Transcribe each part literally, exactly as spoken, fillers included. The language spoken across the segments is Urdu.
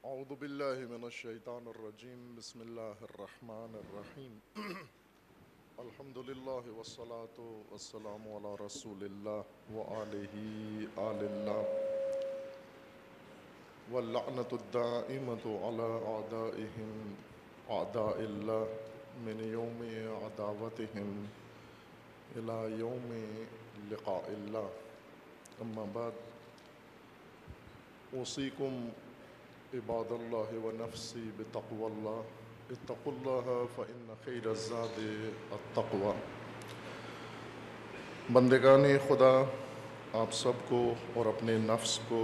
اعوذ باللہ من الشیطان الرجیم بسم اللہ الرحمن الرحیم الحمد للہ والصلاة والسلام علی رسول اللہ وآلہ آل اللہ واللعنۃ الدائمۃ علی اعدائہم اعداء اللہ من یوم عداوتہم الی یوم لقاء اللہ اما بعد اوصیکم عباد اللہ و نفسی بتقوی اللہ اتقوا اللہ فإن خیر الزاد التقوی۔ بندگان خدا، آپ سب کو اور اپنے نفس کو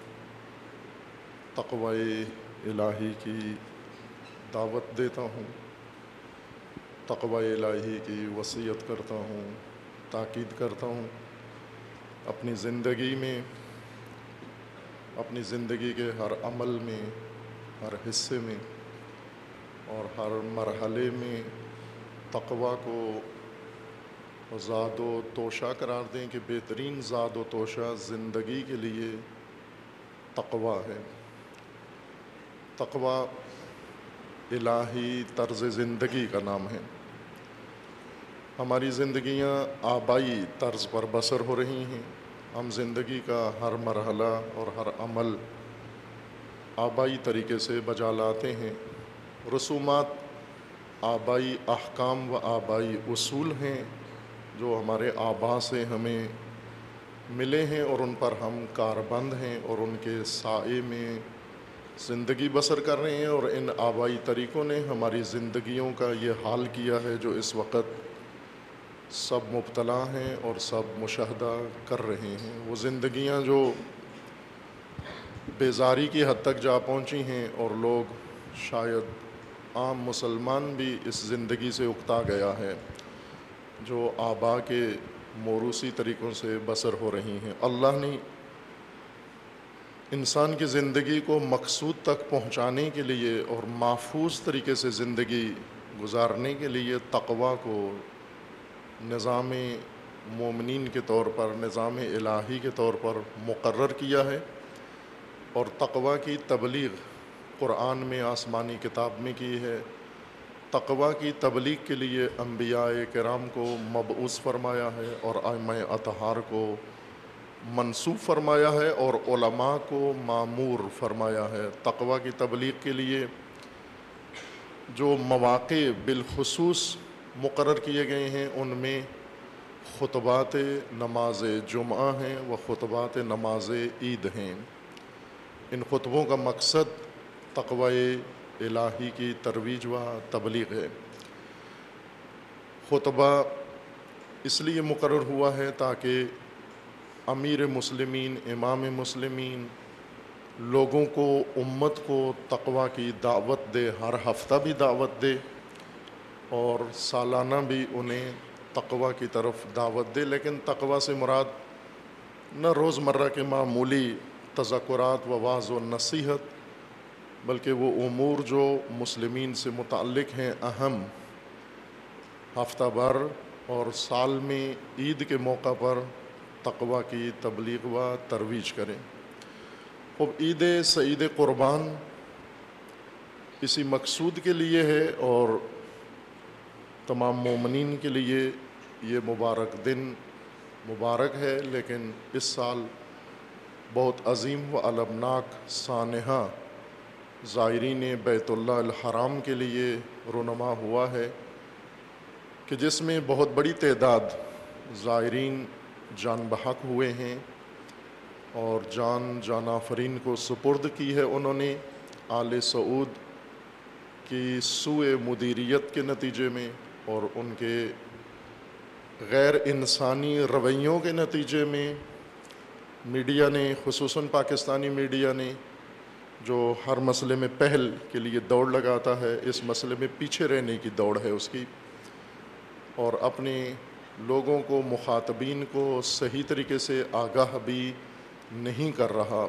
تقوی الہی کی دعوت دیتا ہوں، تقوی الہی کی وصیت کرتا ہوں، تاکید کرتا ہوں اپنی زندگی میں، اپنی زندگی کے ہر عمل میں، ہر حصے میں اور ہر مرحلے میں تقوی کو زاد و توشہ قرار دیں کہ بہترین زاد و توشہ زندگی کے لیے تقوی ہے۔ تقوی الہی طرز زندگی کا نام ہے۔ ہماری زندگیاں آبائی طرز پر بسر ہو رہی ہیں۔ ہم زندگی کا ہر مرحلہ اور ہر عمل آبائی طریقے سے بجا لاتے ہیں۔ رسومات آبائی احکام و آبائی اصول ہیں جو ہمارے آبا سے ہمیں ملے ہیں اور ان پر ہم کاربند ہیں اور ان کے سائے میں زندگی بسر کر رہے ہیں، اور ان آبائی طریقوں نے ہماری زندگیوں کا یہ حال کیا ہے جو اس وقت سب مبتلا ہیں اور سب مشاہدہ کر رہے ہیں۔ وہ زندگیاں جو بیزاری کی حد تک جا پہنچی ہیں اور لوگ شاید عام مسلمان بھی اس زندگی سے اکتا گیا ہے جو آبا کے موروثی طریقوں سے بسر ہو رہی ہیں۔ اللہ نے انسان کی زندگی کو مقصود تک پہنچانے کے لیے اور محفوظ طریقے سے زندگی گزارنے کے لیے تقوی کو نظام مومنین کے طور پر، نظام الہی کے طور پر مقرر کیا ہے، اور تقوی کی تبلیغ قرآن میں آسمانی کتاب میں کی ہے۔ تقوی کی تبلیغ کے لیے انبیاء کرام کو مبعوث فرمایا ہے اور ائمہ اطہار کو منصوب فرمایا ہے اور علماء کو مامور فرمایا ہے۔ تقوی کی تبلیغ کے لیے جو مواقع بالخصوص مقرر کیے گئے ہیں ان میں خطبات نماز جمعہ ہیں و خطبات نماز عید ہیں۔ ان خطبوں کا مقصد تقوی الہی کی ترویج و تبلیغ ہے۔ خطبہ اس لیے مقرر ہوا ہے تاکہ امیر مسلمین، امام مسلمین لوگوں کو، امت کو تقوی کی دعوت دے، ہر ہفتہ بھی دعوت دے اور سالانہ بھی انہیں تقوی کی طرف دعوت دے۔ لیکن تقوی سے مراد نہ روزمرہ کے معمولی تذکرات و وعظ و نصیحت، بلکہ وہ امور جو مسلمین سے متعلق ہیں، اہم، ہفتہ بھر اور سال میں عید کے موقع پر تقوی کی تبلیغ و ترویج کریں۔ اب عید سعید قربان اسی مقصود کے لیے ہے اور تمام مومنین کے لیے یہ مبارک دن مبارک ہے، لیکن اس سال بہت عظیم و المناک سانحہ زائرین بیت اللہ الحرام کے لیے رونما ہوا ہے کہ جس میں بہت بڑی تعداد زائرین جان بحق ہوئے ہیں اور جان جان آفرین کو سپرد کی ہے انہوں نے آل سعود کی سوء مدیریت کے نتیجے میں اور ان کے غیر انسانی رویوں کے نتیجے میں۔ میڈیا نے، خصوصاً پاکستانی میڈیا نے، جو ہر مسئلے میں پہل کے لیے دوڑ لگاتا ہے، اس مسئلے میں پیچھے رہنے کی دوڑ ہے اس کی، اور اپنے لوگوں کو، مخاطبین کو صحیح طریقے سے آگاہ بھی نہیں کر رہا۔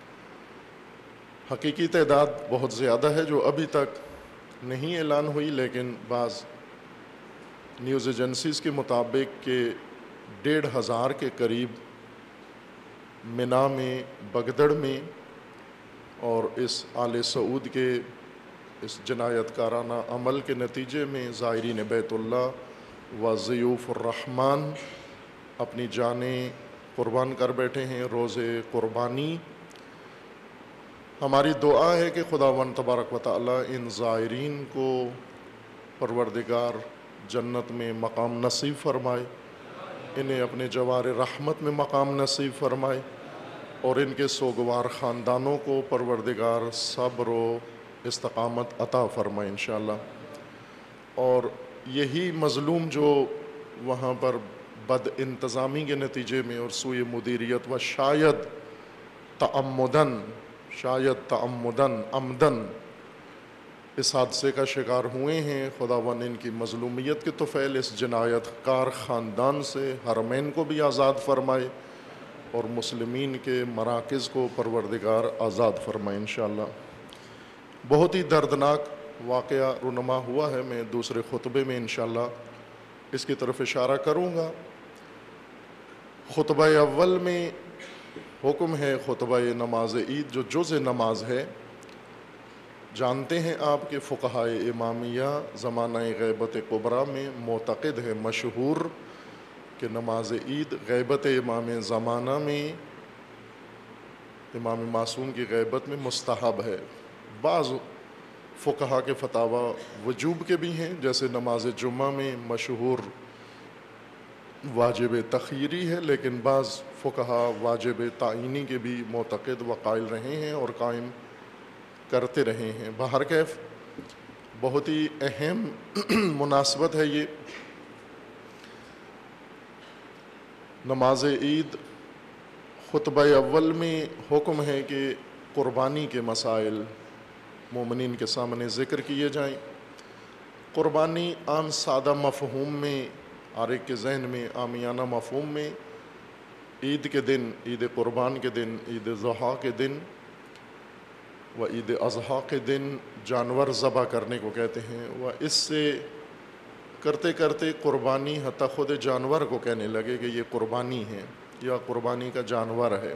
حقیقی تعداد بہت زیادہ ہے جو ابھی تک نہیں اعلان ہوئی، لیکن بعض نیوز ایجنسیز کے مطابق کہ ڈیڑھ ہزار کے قریب منا میں، بگدڑ میں اور اس آل سعود کے اس جنایت کارانہ عمل کے نتیجے میں زائرین بیت اللہ و ضیوف الرحمن اپنی جانیں قربان کر بیٹھے ہیں روز قربانی۔ ہماری دعا ہے کہ خداوند تبارک و تعالی ان زائرین کو پروردگار جنت میں مقام نصیب فرمائے، انہیں اپنے جوار رحمت میں مقام نصیب فرمائے، اور ان کے سوگوار خاندانوں کو پروردگار صبر و استقامت عطا فرمائے انشاءاللہ۔ اور یہی مظلوم جو وہاں پر بد انتظامی کے نتیجے میں اور سوء مدیریت و شاید تعمدن شاید تعمدن عمدن اس حادثے کا شکار ہوئے ہیں، خداوند ان کی مظلومیت کے طفیل اس جنایت کار خاندان سے حرمین کو بھی آزاد فرمائے اور مسلمین کے مراکز کو پروردگار آزاد فرمائے انشاءاللہ۔ بہت ہی دردناک واقعہ رونما ہوا ہے، میں دوسرے خطبے میں انشاءاللہ اس کی طرف اشارہ کروں گا۔ خطبہ اول میں حکم ہے خطبہ نماز عید جو جز نماز ہے۔ جانتے ہیں آپ کہ فقہائے امامیہ زمانہ غیبت کبریٰ میں معتقد ہے، مشہور، کہ نماز عید غیبت امام زمانہ میں امام معصوم کی غیبت میں مستحب ہے۔ بعض فقہا کے فتاوی وجوب کے بھی ہیں، جیسے نماز جمعہ میں مشہور واجب تخیری ہے، لیکن بعض فقہا واجب تعینی کے بھی معتقد و قائل رہے ہیں اور قائم کرتے رہے ہیں۔ بہرکیف بہت ہی اہم مناسبت ہے یہ۔ نماز عید خطبہ اول میں حکم ہے کہ قربانی کے مسائل مومنین کے سامنے ذکر کیے جائیں۔ قربانی عام سادہ مفہوم میں، ہر ایک کے ذہن میں عامیانہ مفہوم میں عید کے دن، عید قربان کے دن، عید ضحیٰ کے دن و عید اضحیٰ کے دن جانور ذبح کرنے کو کہتے ہیں، و اس سے کرتے کرتے قربانی حتیٰ خود جانور کو کہنے لگے کہ یہ قربانی ہے یا قربانی کا جانور ہے۔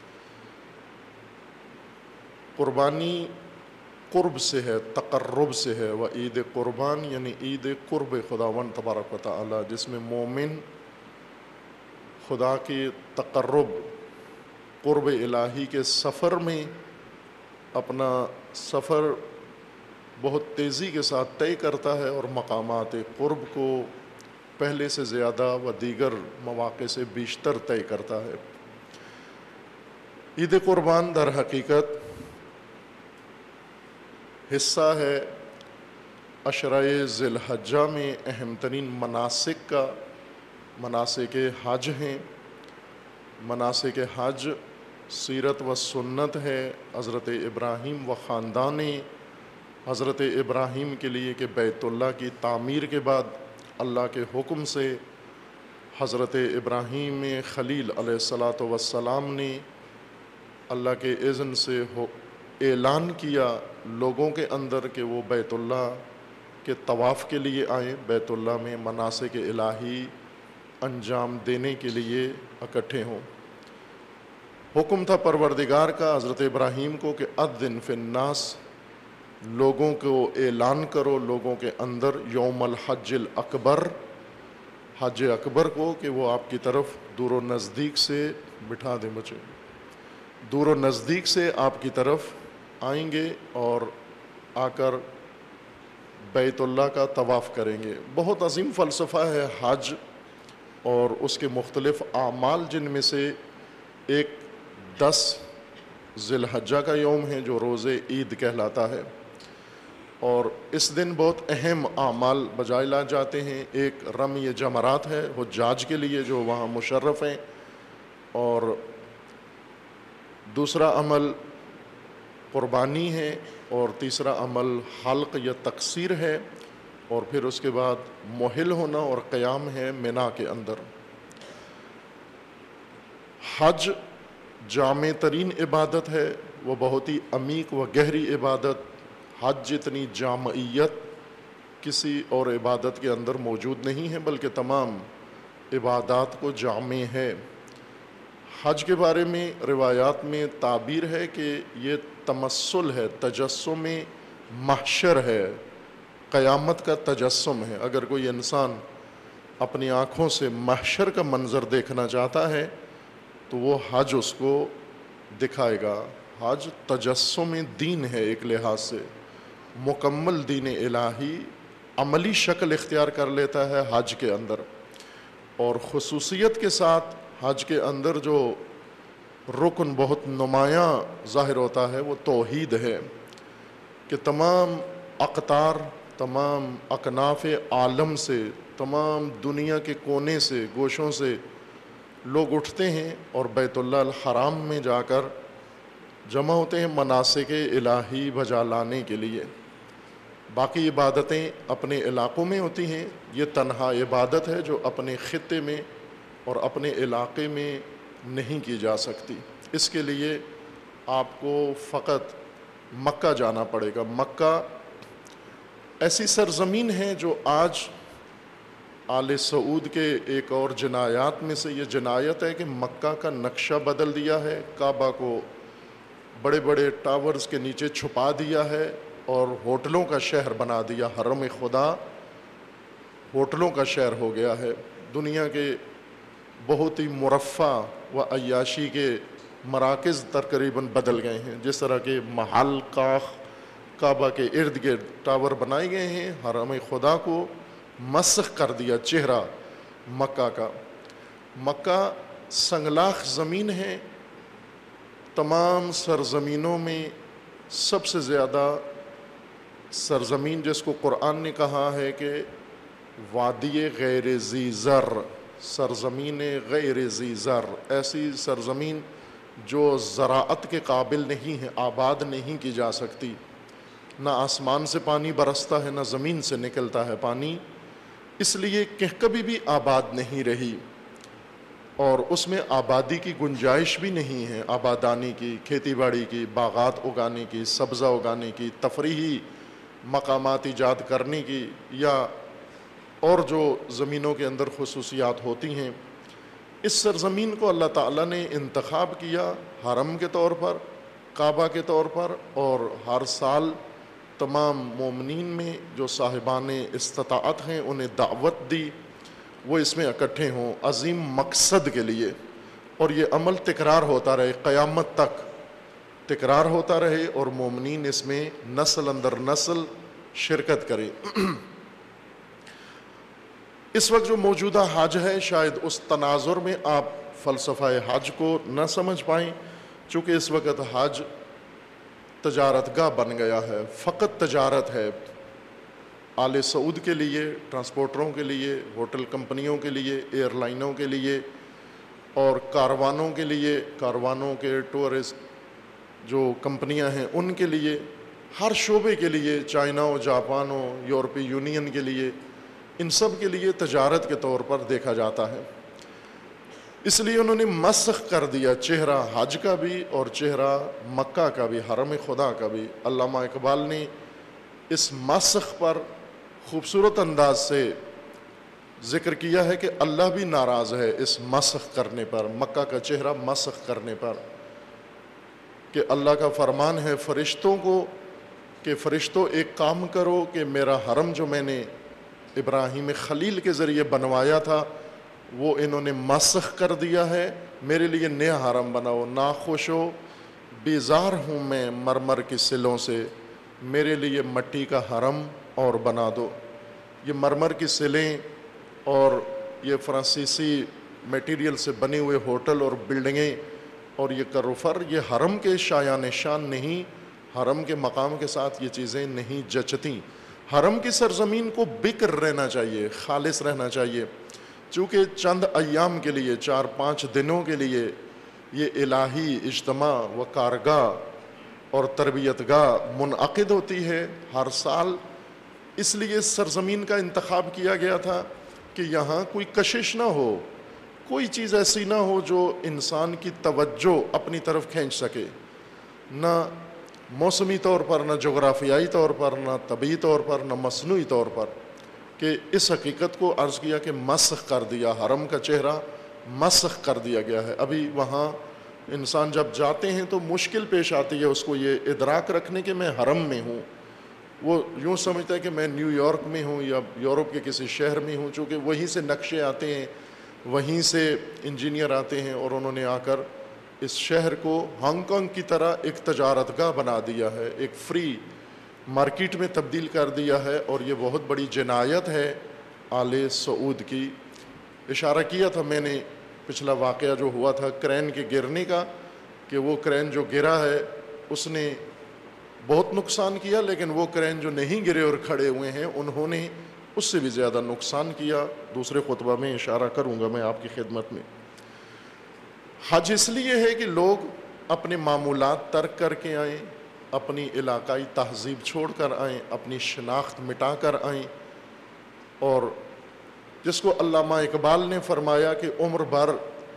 قربانی قرب سے ہے، تقرب سے ہے، و عید قربان یعنی عید قرب خداوند تبارک و تعالی، جس میں مومن خدا کی تقرب قرب الہی کے سفر میں اپنا سفر بہت تیزی کے ساتھ طے کرتا ہے اور مقامات قرب کو پہلے سے زیادہ و دیگر مواقع سے بیشتر طے کرتا ہے۔ عید قربان در حقیقت حصہ ہے عشرہ ذی الحجہ میں اہم ترین مناسک کا۔ مناسک حج ہیں، مناسک حج سیرت و سنت ہے حضرت ابراہیم و خاندان حضرت ابراہیم کے لیے کہ بیت اللہ کی تعمیر کے بعد اللہ کے حکم سے حضرت ابراہیم خلیل علیہ الصلاۃ والسلام نے اللہ کے اذن سے اعلان کیا لوگوں کے اندر کہ وہ بیت اللہ کے طواف کے لیے آئیں، بیت اللہ میں مناسک الہی انجام دینے کے لیے اکٹھے ہوں۔ حکم تھا پروردگار کا حضرت ابراہیم کو کہ اذن فی الناس، لوگوں کو اعلان کرو لوگوں کے اندر یوم الحج الاکبر، حج اکبر کو، کہ وہ آپ کی طرف دور و نزدیک سے بٹھا دیں بچے دور و نزدیک سے آپ کی طرف آئیں گے اور آ کر بیت اللہ کا طواف کریں گے۔ بہت عظیم فلسفہ ہے حج اور اس کے مختلف اعمال، جن میں سے ایک دس ذی الحجہ کا یوم ہے جو روز عید کہلاتا ہے، اور اس دن بہت اہم اعمال بجائے لائے جاتے ہیں۔ ایک رمی جمرات ہے حجاج کے لیے جو وہاں مشرف ہیں، اور دوسرا عمل قربانی ہے، اور تیسرا عمل حلق یا تقصیر ہے، اور پھر اس کے بعد محل ہونا اور قیام ہے منا کے اندر۔ حج جامع ترین عبادت ہے، وہ بہت ہی عمیق و گہری عبادت، حج جتنی جامعیت کسی اور عبادت کے اندر موجود نہیں ہے، بلکہ تمام عبادات کو جامع ہے۔ حج کے بارے میں روایات میں تعبیر ہے کہ یہ تمثل ہے، تجسم محشر ہے، قیامت کا تجسم ہے۔ اگر کوئی انسان اپنی آنکھوں سے محشر کا منظر دیکھنا چاہتا ہے تو وہ حج اس کو دکھائے گا۔ حج تجسم دین ہے، ایک لحاظ سے مکمل دین الہی عملی شکل اختیار کر لیتا ہے حج کے اندر۔ اور خصوصیت کے ساتھ حج کے اندر جو رکن بہت نمایاں ظاہر ہوتا ہے وہ توحید ہے، کہ تمام اقطار، تمام اکناف عالم سے، تمام دنیا کے کونے سے، گوشوں سے لوگ اٹھتے ہیں اور بیت اللہ الحرام میں جا کر جمع ہوتے ہیں مناسک الہی بجا لانے کے لیے۔ باقی عبادتیں اپنے علاقوں میں ہوتی ہیں، یہ تنہا عبادت ہے جو اپنے خطے میں اور اپنے علاقے میں نہیں کی جا سکتی۔ اس کے لیے آپ کو فقط مکہ جانا پڑے گا۔ مکہ ایسی سرزمین ہے جو آج آل سعود کے ایک اور جنایات میں سے یہ جنایت ہے کہ مکہ کا نقشہ بدل دیا ہے، کعبہ کو بڑے بڑے ٹاورز کے نیچے چھپا دیا ہے اور ہوٹلوں کا شہر بنا دیا۔ حرم خدا ہوٹلوں کا شہر ہو گیا ہے۔ دنیا کے بہت ہی مرفہ و عیاشی کے مراکز تقریباً بدل گئے ہیں، جس طرح کے محل کاخ کعبہ کے ارد گرد ٹاور بنائے گئے ہیں، حرم خدا کو مسخ کر دیا چہرہ مکہ کا۔ مکہ سنگلاخ زمین ہے، تمام سرزمینوں میں سب سے زیادہ سرزمین جس کو قرآن نے کہا ہے کہ وادی غیر ذی زر، سرزمین غیر ذی زر، ایسی سرزمین جو زراعت کے قابل نہیں ہے، آباد نہیں کی جا سکتی، نہ آسمان سے پانی برستا ہے نہ زمین سے نکلتا ہے پانی، اس لیے کہ کبھی بھی آباد نہیں رہی، اور اس میں آبادی کی گنجائش بھی نہیں ہے، آبادانی کی، کھیتی باڑی کی، باغات اگانے کی، سبزہ اگانے کی، تفریحی مقامات ایجاد کرنے کی، یا اور جو زمینوں کے اندر خصوصیات ہوتی ہیں۔ اس سرزمین کو اللہ تعالیٰ نے انتخاب کیا حرم کے طور پر، کعبہ کے طور پر، اور ہر سال تمام مومنین میں جو صاحبان استطاعت ہیں انہیں دعوت دی وہ اس میں اکٹھے ہوں عظیم مقصد کے لیے، اور یہ عمل تکرار ہوتا رہے، قیامت تک تکرار ہوتا رہے، اور مومنین اس میں نسل اندر نسل شرکت کرے۔ اس وقت جو موجودہ حج ہے شاید اس تناظر میں آپ فلسفہ حج کو نہ سمجھ پائیں، چونکہ اس وقت حج تجارت گاہ بن گیا ہے، فقط تجارت ہے آل سعود کے لیے، ٹرانسپورٹروں کے لیے، ہوٹل کمپنیوں کے لیے، ایئر لائنوں کے لیے، اور کاروانوں کے لیے، کاروانوں کے ٹورسٹ جو کمپنیاں ہیں ان کے لیے، ہر شعبے کے لیے، چائنا ہو، جاپان ہو، یورپی یونین کے لیے، ان سب کے لیے تجارت کے طور پر دیکھا جاتا ہے۔ اس لیے انہوں نے مسخ کر دیا چہرہ حج کا بھی اور چہرہ مکہ کا بھی، حرم خدا کا بھی۔ علامہ اقبال نے اس مسخ پر خوبصورت انداز سے ذکر کیا ہے کہ اللہ بھی ناراض ہے اس مسخ کرنے پر، مکہ کا چہرہ مسخ کرنے پر، کہ اللہ کا فرمان ہے فرشتوں کو کہ فرشتوں ایک کام کرو کہ میرا حرم جو میں نے ابراہیم خلیل کے ذریعے بنوایا تھا وہ انہوں نے مسخ کر دیا ہے، میرے لیے نیا حرم بناؤ۔ ناخوش و بیزار ہوں میں مرمر کی سلوں سے، میرے لیے مٹی کا حرم اور بنا دو۔ یہ مرمر کی سلیں اور یہ فرانسیسی میٹیریل سے بنے ہوئے ہوٹل اور بلڈنگیں اور یہ کروفر، یہ حرم کے شایان شان نہیں، حرم کے مقام کے ساتھ یہ چیزیں نہیں جچتیں۔ حرم کی سرزمین کو بکر رہنا چاہیے، خالص رہنا چاہیے، چونکہ چند ایام کے لیے، چار پانچ دنوں کے لیے یہ الہی اجتماع و کارگاہ اور تربیت گاہ منعقد ہوتی ہے ہر سال۔ اس لیے سرزمین کا انتخاب کیا گیا تھا کہ یہاں کوئی کشش نہ ہو، کوئی چیز ایسی نہ ہو جو انسان کی توجہ اپنی طرف کھینچ سکے، نہ موسمی طور پر، نہ جغرافیائی طور پر، نہ طبعی طور پر، نہ مصنوعی طور پر، کہ اس حقیقت کو عرض کیا کہ مسخ کر دیا، حرم کا چہرہ مسخ کر دیا گیا ہے۔ ابھی وہاں انسان جب جاتے ہیں تو مشکل پیش آتی ہے اس کو یہ ادراک رکھنے کہ میں حرم میں ہوں. وہ یوں سمجھتا ہے کہ میں نیو یارک میں ہوں یا یورپ کے کسی شہر میں ہوں، چونکہ وہیں سے نقشے آتے ہیں، وہیں سے انجینئر آتے ہیں، اور انہوں نے آ کر اس شہر کو ہانگ کانگ کی طرح ایک تجارت گاہ بنا دیا ہے، ایک فری مارکیٹ میں تبدیل کر دیا ہے. اور یہ بہت بڑی جنایت ہے آل سعود کی. اشارہ کیا تھا میں نے پچھلا واقعہ جو ہوا تھا کرین کے گرنے کا، کہ وہ کرین جو گرا ہے اس نے بہت نقصان کیا، لیکن وہ کرین جو نہیں گرے اور کھڑے ہوئے ہیں انہوں نے اس سے بھی زیادہ نقصان کیا. دوسرے خطبہ میں اشارہ کروں گا میں آپ کی خدمت میں. حج اس لیے ہے کہ لوگ اپنے معمولات ترک کر کے آئیں، اپنی علاقائی تہذیب چھوڑ کر آئیں، اپنی شناخت مٹا کر آئیں، اور جس کو علامہ اقبال نے فرمایا کہ عمر بھر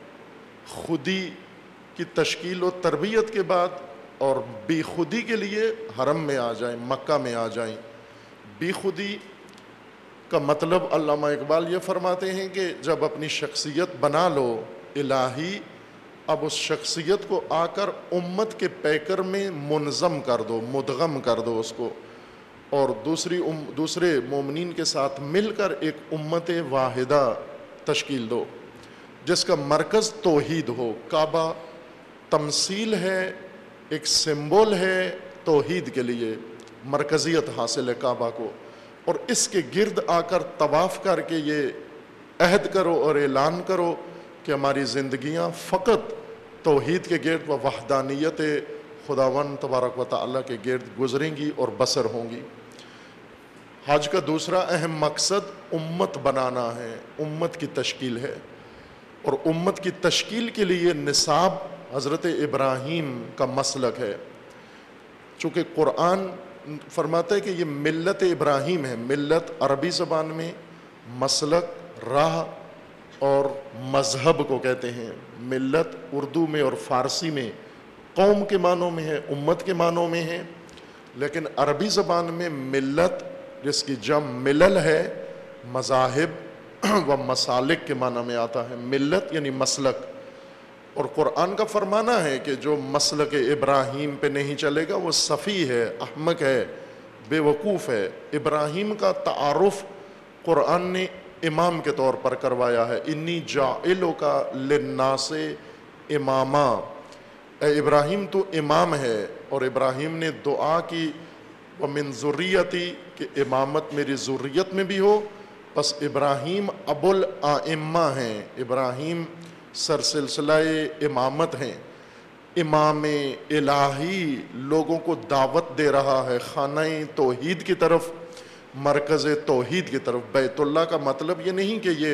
خودی کی تشکیل و تربیت کے بعد اور بی خودی کے لیے حرم میں آ جائیں، مکہ میں آ جائیں. بی خودی کا مطلب علامہ اقبال یہ فرماتے ہیں کہ جب اپنی شخصیت بنا لو الہی، اب اس شخصیت کو آ کر امت کے پیکر میں منظم کر دو، مدغم کر دو اس کو، اور دوسری ام دوسرے مومنین کے ساتھ مل کر ایک امت واحدہ تشکیل دو جس کا مرکز توحید ہو. کعبہ تمثیل ہے، ایک سمبول ہے توحید کے لیے، مرکزیت حاصل ہے کعبہ کو، اور اس کے گرد آ کر طواف کر کے یہ عہد کرو اور اعلان کرو کہ ہماری زندگیاں فقط توحید کے گرد و وحدانیت خداوند تبارک و تعالیٰ کے گرد گزریں گی اور بسر ہوں گی. حج کا دوسرا اہم مقصد امت بنانا ہے، امت کی تشکیل ہے، اور امت کی تشکیل کے لیے نصاب حضرت ابراہیم کا مسلک ہے. چونکہ قرآن فرماتا ہے کہ یہ ملت ابراہیم ہے. ملت عربی زبان میں مسلک، راہ اور مذہب کو کہتے ہیں. ملت اردو میں اور فارسی میں قوم کے معنوں میں ہے، امت کے معنوں میں ہے، لیکن عربی زبان میں ملت جس کی جمع ملل ہے، مذاہب و مسالک کے معنی میں آتا ہے. ملت یعنی مسلک، اور قرآن کا فرمانا ہے کہ جو مسلک ابراہیم پہ نہیں چلے گا وہ سفیہ ہے، احمق ہے، بے وقوف ہے. ابراہیم کا تعارف قرآن نے امام کے طور پر کروایا ہے. انی جاعلک للناس اماما، اے ابراہیم تو امام ہے. اور ابراہیم نے دعا کی ومن ذریتی، کہ امامت میری ذریت میں بھی ہو. پس ابراہیم ابو الائمہ ہیں، ابراہیم سر سلسلہ امامت ہیں. امام الہی لوگوں کو دعوت دے رہا ہے خانہ توحید کی طرف، مرکز توحید کی طرف. بیت اللہ کا مطلب یہ نہیں کہ یہ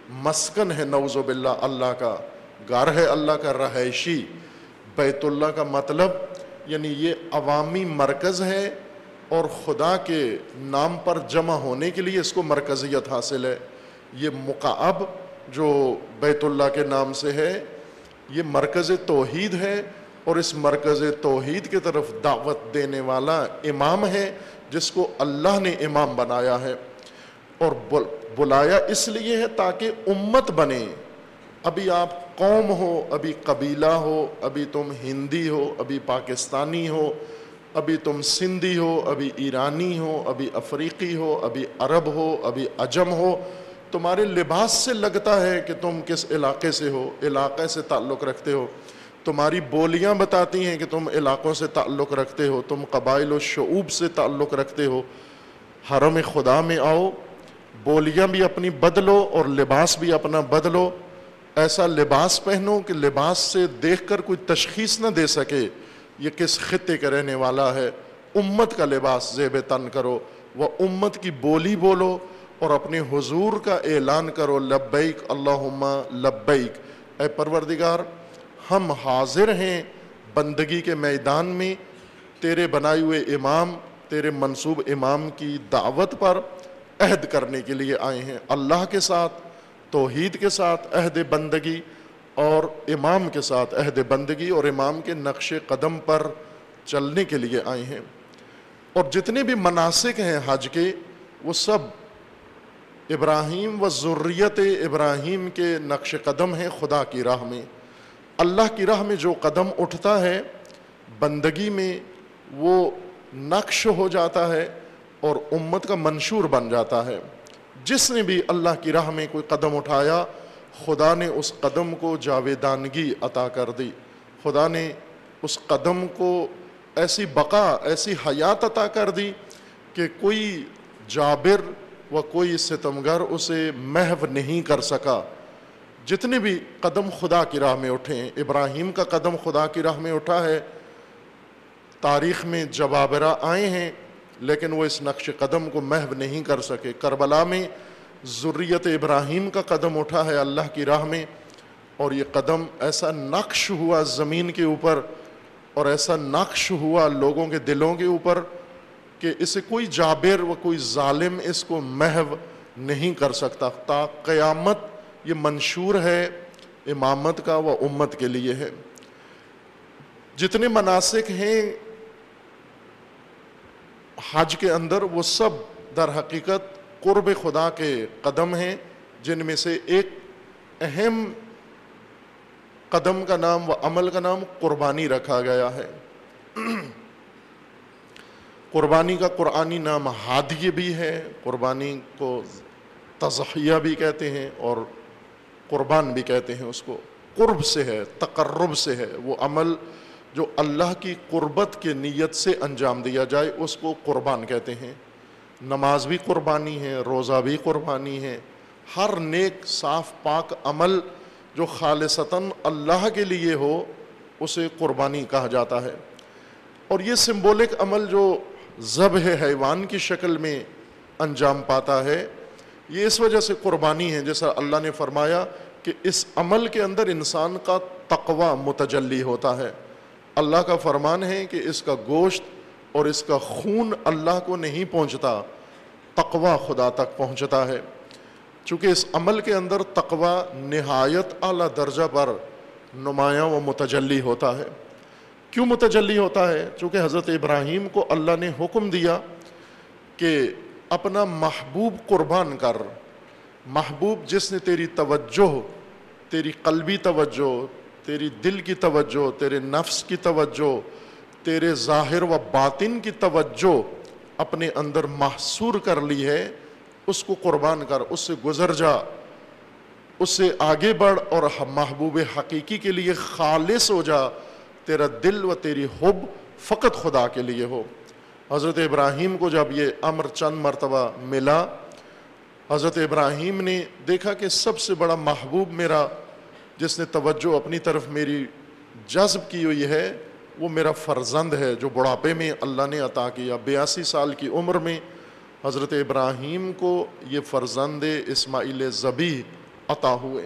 مسکن ہے نعوذ باللہ اللہ کا، گھر ہے اللہ کا رہائشی. بیت اللہ کا مطلب یعنی یہ عوامی مرکز ہے، اور خدا کے نام پر جمع ہونے کے لیے اس کو مرکزیت حاصل ہے. یہ مکعب جو بیت اللہ کے نام سے ہے یہ مرکز توحید ہے، اور اس مرکز توحید کی طرف دعوت دینے والا امام ہے جس کو اللہ نے امام بنایا ہے. اور بلایا اس لیے ہے تاکہ امت بنے. ابھی آپ قوم ہو، ابھی قبیلہ ہو، ابھی تم ہندی ہو، ابھی پاکستانی ہو، ابھی تم سندھی ہو، ابھی ایرانی ہو، ابھی افریقی ہو، ابھی عرب ہو، ابھی عجم ہو. تمہارے لباس سے لگتا ہے کہ تم کس علاقے سے ہو، علاقے سے تعلق رکھتے ہو. تمہاری بولیاں بتاتی ہیں کہ تم علاقوں سے تعلق رکھتے ہو، تم قبائل و شعوب سے تعلق رکھتے ہو. حرم خدا میں آؤ، بولیاں بھی اپنی بدلو اور لباس بھی اپنا بدلو. ایسا لباس پہنو کہ لباس سے دیکھ کر کوئی تشخیص نہ دے سکے یہ کس خطے کا رہنے والا ہے. امت کا لباس زیب تن کرو، وہ امت کی بولی بولو، اور اپنے حضور کا اعلان کرو لبیک اللہم لبیک. اے پروردگار ہم حاضر ہیں بندگی کے میدان میں، تیرے بنائے ہوئے امام، تیرے منصوب امام کی دعوت پر عہد کرنے کے لیے آئے ہیں. اللہ کے ساتھ، توحید کے ساتھ عہد بندگی، اور امام کے ساتھ عہد بندگی اور امام کے نقش قدم پر چلنے کے لیے آئے ہیں. اور جتنے بھی مناسک ہیں حج کے وہ سب ابراہیم و ذریت ابراہیم کے نقش قدم ہیں خدا کی راہ میں. اللہ کی راہ میں جو قدم اٹھتا ہے بندگی میں وہ نقش ہو جاتا ہے اور امت کا منشور بن جاتا ہے۔ جس نے بھی اللہ کی راہ میں کوئی قدم اٹھایا خدا نے اس قدم کو جاویدانگی عطا کر دی، خدا نے اس قدم کو ایسی بقا، ایسی حیات عطا کر دی کہ کوئی جابر و کوئی ستمگر اسے محو نہیں کر سکا۔ جتنے بھی قدم خدا کی راہ میں اٹھے، ابراہیم کا قدم خدا کی راہ میں اٹھا ہے، تاریخ میں جبابرہ آئے ہیں لیکن وہ اس نقش قدم کو محو نہیں کر سکے۔ کربلا میں ذریت ابراہیم کا قدم اٹھا ہے اللہ کی راہ میں، اور یہ قدم ایسا نقش ہوا زمین کے اوپر اور ایسا نقش ہوا لوگوں کے دلوں کے اوپر کہ اسے کوئی جابر و کوئی ظالم اس کو محو نہیں کر سکتا۔ تا قیامت یہ منشور ہے امامت کا و امت کے لیے ہے۔ جتنے مناسک ہیں حج کے اندر وہ سب در حقیقت قرب خدا کے قدم ہیں، جن میں سے ایک اہم قدم کا نام و عمل کا نام قربانی رکھا گیا ہے۔ قربانی کا قرآنی نام ہادیہ بھی ہے، قربانی کو تضحیہ بھی کہتے ہیں اور قربان بھی کہتے ہیں۔ اس کو قرب سے ہے، تقرب سے ہے، وہ عمل جو اللہ کی قربت کے نیت سے انجام دیا جائے اس کو قربان کہتے ہیں۔ نماز بھی قربانی ہے، روزہ بھی قربانی ہے، ہر نیک صاف پاک عمل جو خالصتاً اللہ کے لیے ہو اسے قربانی کہا جاتا ہے۔ اور یہ سمبولک عمل جو ذبح حیوان کی شکل میں انجام پاتا ہے یہ اس وجہ سے قربانی ہے، جیسا اللہ نے فرمایا کہ اس عمل کے اندر انسان کا تقوی متجلی ہوتا ہے۔ اللہ کا فرمان ہے کہ اس کا گوشت اور اس کا خون اللہ کو نہیں پہنچتا، تقوی خدا تک پہنچتا ہے۔ چونکہ اس عمل کے اندر تقوی نہایت اعلیٰ درجہ پر نمایاں و متجلی ہوتا ہے۔ کیوں متجلی ہوتا ہے؟ چونکہ حضرت ابراہیم کو اللہ نے حکم دیا کہ اپنا محبوب قربان کر، محبوب جس نے تیری توجہ، تیری قلبی توجہ، تیری دل کی توجہ، تیرے نفس کی توجہ، تیرے ظاہر و باطن کی توجہ اپنے اندر محصور کر لی ہے، اس کو قربان کر، اس سے گزر جا، اس سے آگے بڑھ اور محبوب حقیقی کے لیے خالص ہو جا، تیرا دل و تیری حب فقط خدا کے لیے ہو۔ حضرت ابراہیم کو جب یہ امر چند مرتبہ ملا، حضرت ابراہیم نے دیکھا کہ سب سے بڑا محبوب میرا جس نے توجہ اپنی طرف میری جذب کی ہوئی ہے وہ میرا فرزند ہے جو بڑھاپے میں اللہ نے عطا کیا۔ بیاسی سال کی عمر میں حضرت ابراہیم کو یہ فرزند اسماعیل ذبیح عطا ہوئے۔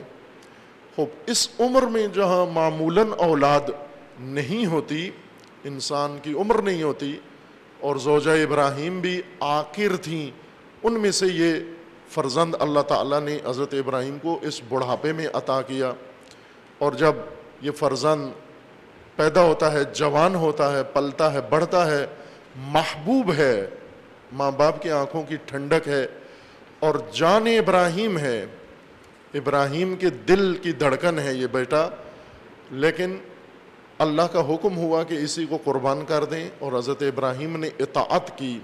خوب اس عمر میں جہاں معمولاً اولاد نہیں ہوتی، انسان کی عمر نہیں ہوتی، اور زوجہ ابراہیم بھی آخر تھیں، ان میں سے یہ فرزند اللہ تعالیٰ نے حضرت ابراہیم کو اس بڑھاپے میں عطا کیا۔ اور جب یہ فرزند پیدا ہوتا ہے، جوان ہوتا ہے، پلتا ہے، بڑھتا ہے، محبوب ہے، ماں باپ کی آنکھوں کی ٹھنڈک ہے اور جان ابراہیم ہے، ابراہیم کے دل کی دھڑکن ہے یہ بیٹا، لیکن اللہ کا حکم ہوا کہ اسی کو قربان کر دیں اور حضرت ابراہیم نے اطاعت کی۔